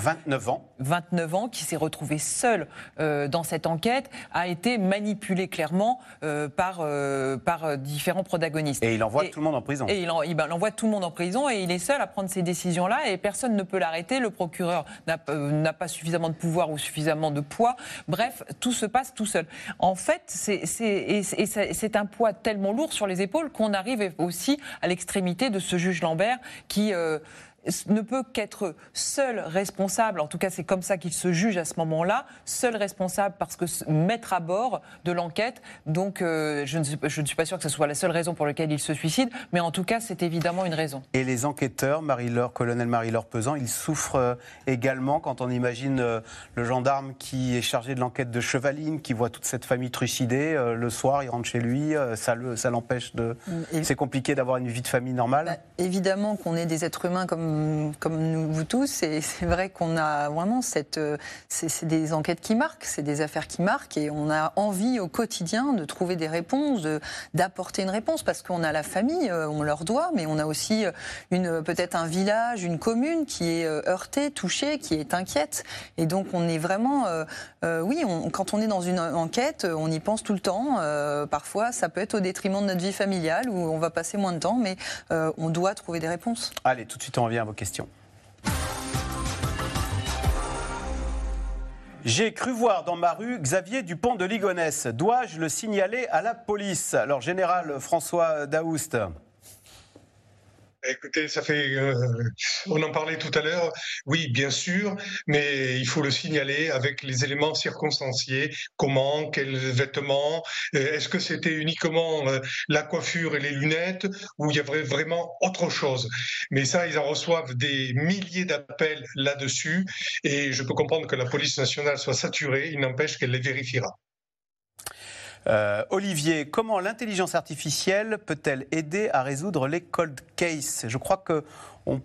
29 ans, qui s'est retrouvé seul dans cette enquête, a été manipulé clairement par différents protagonistes. Et il envoie tout le monde en prison. Et il envoie tout le monde en prison et il est seul à prendre ces décisions-là et personne ne peut l'arrêter. Le procureur n'a pas suffisamment de pouvoir ou suffisamment de poids. Bref, tout se passe tout seul. En fait, c'est un poids tellement lourd sur les épaules qu'on arrive aussi à l'extrémité de ce juge Lambert qui... ne peut qu'être seul responsable, en tout cas c'est comme ça qu'il se juge à ce moment-là, seul responsable parce que mettre à bord de l'enquête, donc je ne suis pas sûr que ce soit la seule raison pour laquelle il se suicide, mais en tout cas c'est évidemment une raison. Et les enquêteurs, colonel Marie-Laure Pesant, ils souffrent également quand on imagine le gendarme qui est chargé de l'enquête de Chevaline, qui voit toute cette famille trucidée, le soir il rentre chez lui, ça l'empêche de... C'est compliqué d'avoir une vie de famille normale. Évidemment qu'on est des êtres humains comme nous, vous tous, et c'est vrai qu'on a vraiment c'est des enquêtes qui marquent, c'est des affaires qui marquent, et on a envie au quotidien de trouver des réponses, d'apporter une réponse, parce qu'on a la famille, on leur doit, mais on a aussi peut-être un village, une commune qui est heurtée, touchée, qui est inquiète, et donc on est vraiment, quand on est dans une enquête, on y pense tout le temps, parfois ça peut être au détriment de notre vie familiale, où on va passer moins de temps, mais on doit trouver des réponses. Allez, tout de suite on revient à vos questions. J'ai cru voir dans ma rue Xavier Dupont de Ligonnès. Dois-je le signaler à la police? Alors, général François Daoust. Écoutez, on en parlait tout à l'heure, oui, bien sûr, mais il faut le signaler avec les éléments circonstanciés. Comment, quels vêtements, est-ce que c'était uniquement la coiffure et les lunettes, ou il y avait vraiment autre chose? Mais ça, ils en reçoivent des milliers d'appels là-dessus, et je peux comprendre que la police nationale soit saturée, il n'empêche qu'elle les vérifiera. Olivier, comment l'intelligence artificielle peut-elle aider à résoudre les cold cases? Je crois que on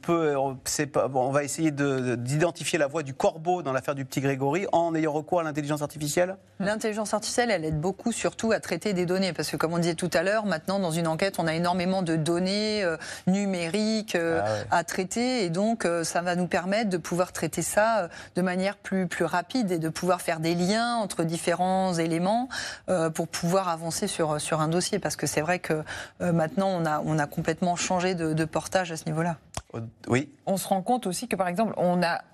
va essayer d'identifier la voix du corbeau dans l'affaire du petit Grégory en ayant recours à l'intelligence artificielle ? L'intelligence artificielle, elle aide beaucoup surtout à traiter des données, parce que comme on disait tout à l'heure, maintenant dans une enquête, on a énormément de données numériques à traiter, et donc ça va nous permettre de pouvoir traiter ça de manière plus rapide et de pouvoir faire des liens entre différents éléments pour pouvoir avancer sur un dossier, parce que c'est vrai que maintenant on a complètement changé de portage à ce niveau-là. Oui. On se rend compte aussi que par exemple on a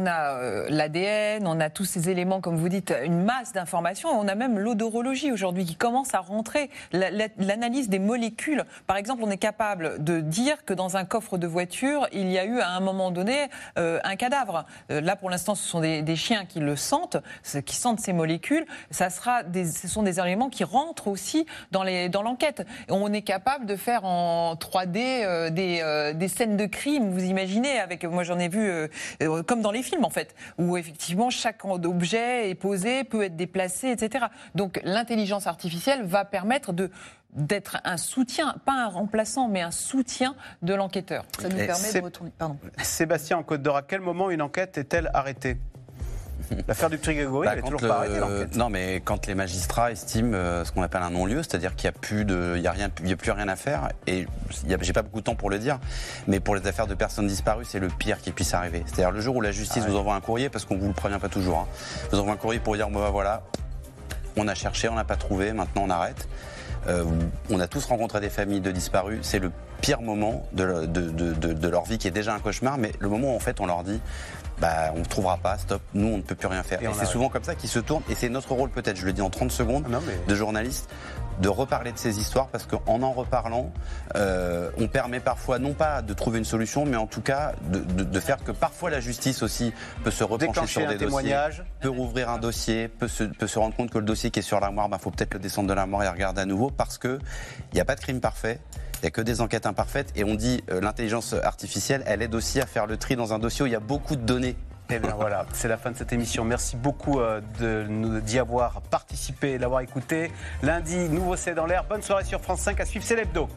l'ADN, on a tous ces éléments, comme vous dites, une masse d'informations. On a même l'odorologie aujourd'hui qui commence à rentrer. L'analyse des molécules. Par exemple, on est capable de dire que dans un coffre de voiture, il y a eu à un moment donné un cadavre. Là, pour l'instant, ce sont des chiens qui le sentent, qui sentent ces molécules. Ce sont des éléments qui rentrent aussi dans l'enquête. On est capable de faire en 3D des scènes de crime. Vous imaginez, moi j'en ai vu comme dans les films en fait, où effectivement chaque objet est posé, peut être déplacé, etc. Donc l'intelligence artificielle va permettre d'être un soutien, pas un remplaçant, mais un soutien de l'enquêteur. Ça nous permet de retourner. Pardon. Sébastien, en Côte d'Or, à quel moment une enquête est-elle arrêtée ? L'affaire du petit Grégory, elle est toujours pas arrêtée, l'enquête. Non, mais quand les magistrats estiment ce qu'on appelle un non-lieu, c'est-à-dire qu'il n'y a plus rien à faire, et j'ai pas beaucoup de temps pour le dire, mais pour les affaires de personnes disparues, c'est le pire qui puisse arriver. C'est-à-dire le jour où la justice vous envoie un courrier, parce qu'on vous le prévient pas toujours, vous envoie un courrier pour dire voilà, on a cherché, on n'a pas trouvé, maintenant on arrête. On a tous rencontré des familles de disparus, c'est le pire moment de leur vie qui est déjà un cauchemar, mais le moment où en fait on leur dit on ne trouvera pas, stop, nous on ne peut plus rien faire. Et c'est souvent comme ça qu'ils se tournent, et c'est notre rôle peut-être, je le dis en 30 secondes, de journaliste, de reparler de ces histoires, parce qu'en reparlant, on permet parfois, non pas de trouver une solution, mais en tout cas de faire que parfois la justice aussi peut se repencher sur des dossiers, peut rouvrir un dossier, peut se rendre compte que le dossier qui est sur l'armoire, faut peut-être le descendre de l'armoire et regarder à nouveau, parce qu'il n'y a pas de crime parfait. Il n'y a que des enquêtes imparfaites, et on dit l'intelligence artificielle, elle aide aussi à faire le tri dans un dossier où il y a beaucoup de données. Eh bien voilà, c'est la fin de cette émission. Merci beaucoup d'y avoir participé, d'avoir écouté. Lundi, nouveau C'est dans l'air. Bonne soirée sur France 5, à suivre, c'est l'hebdo.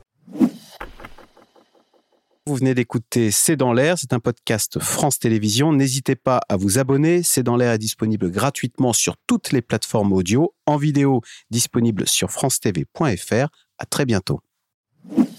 Vous venez d'écouter C'est dans l'air, c'est un podcast France Télévisions. N'hésitez pas à vous abonner. C'est dans l'air est disponible gratuitement sur toutes les plateformes audio, en vidéo disponible sur francetv.fr. À très bientôt.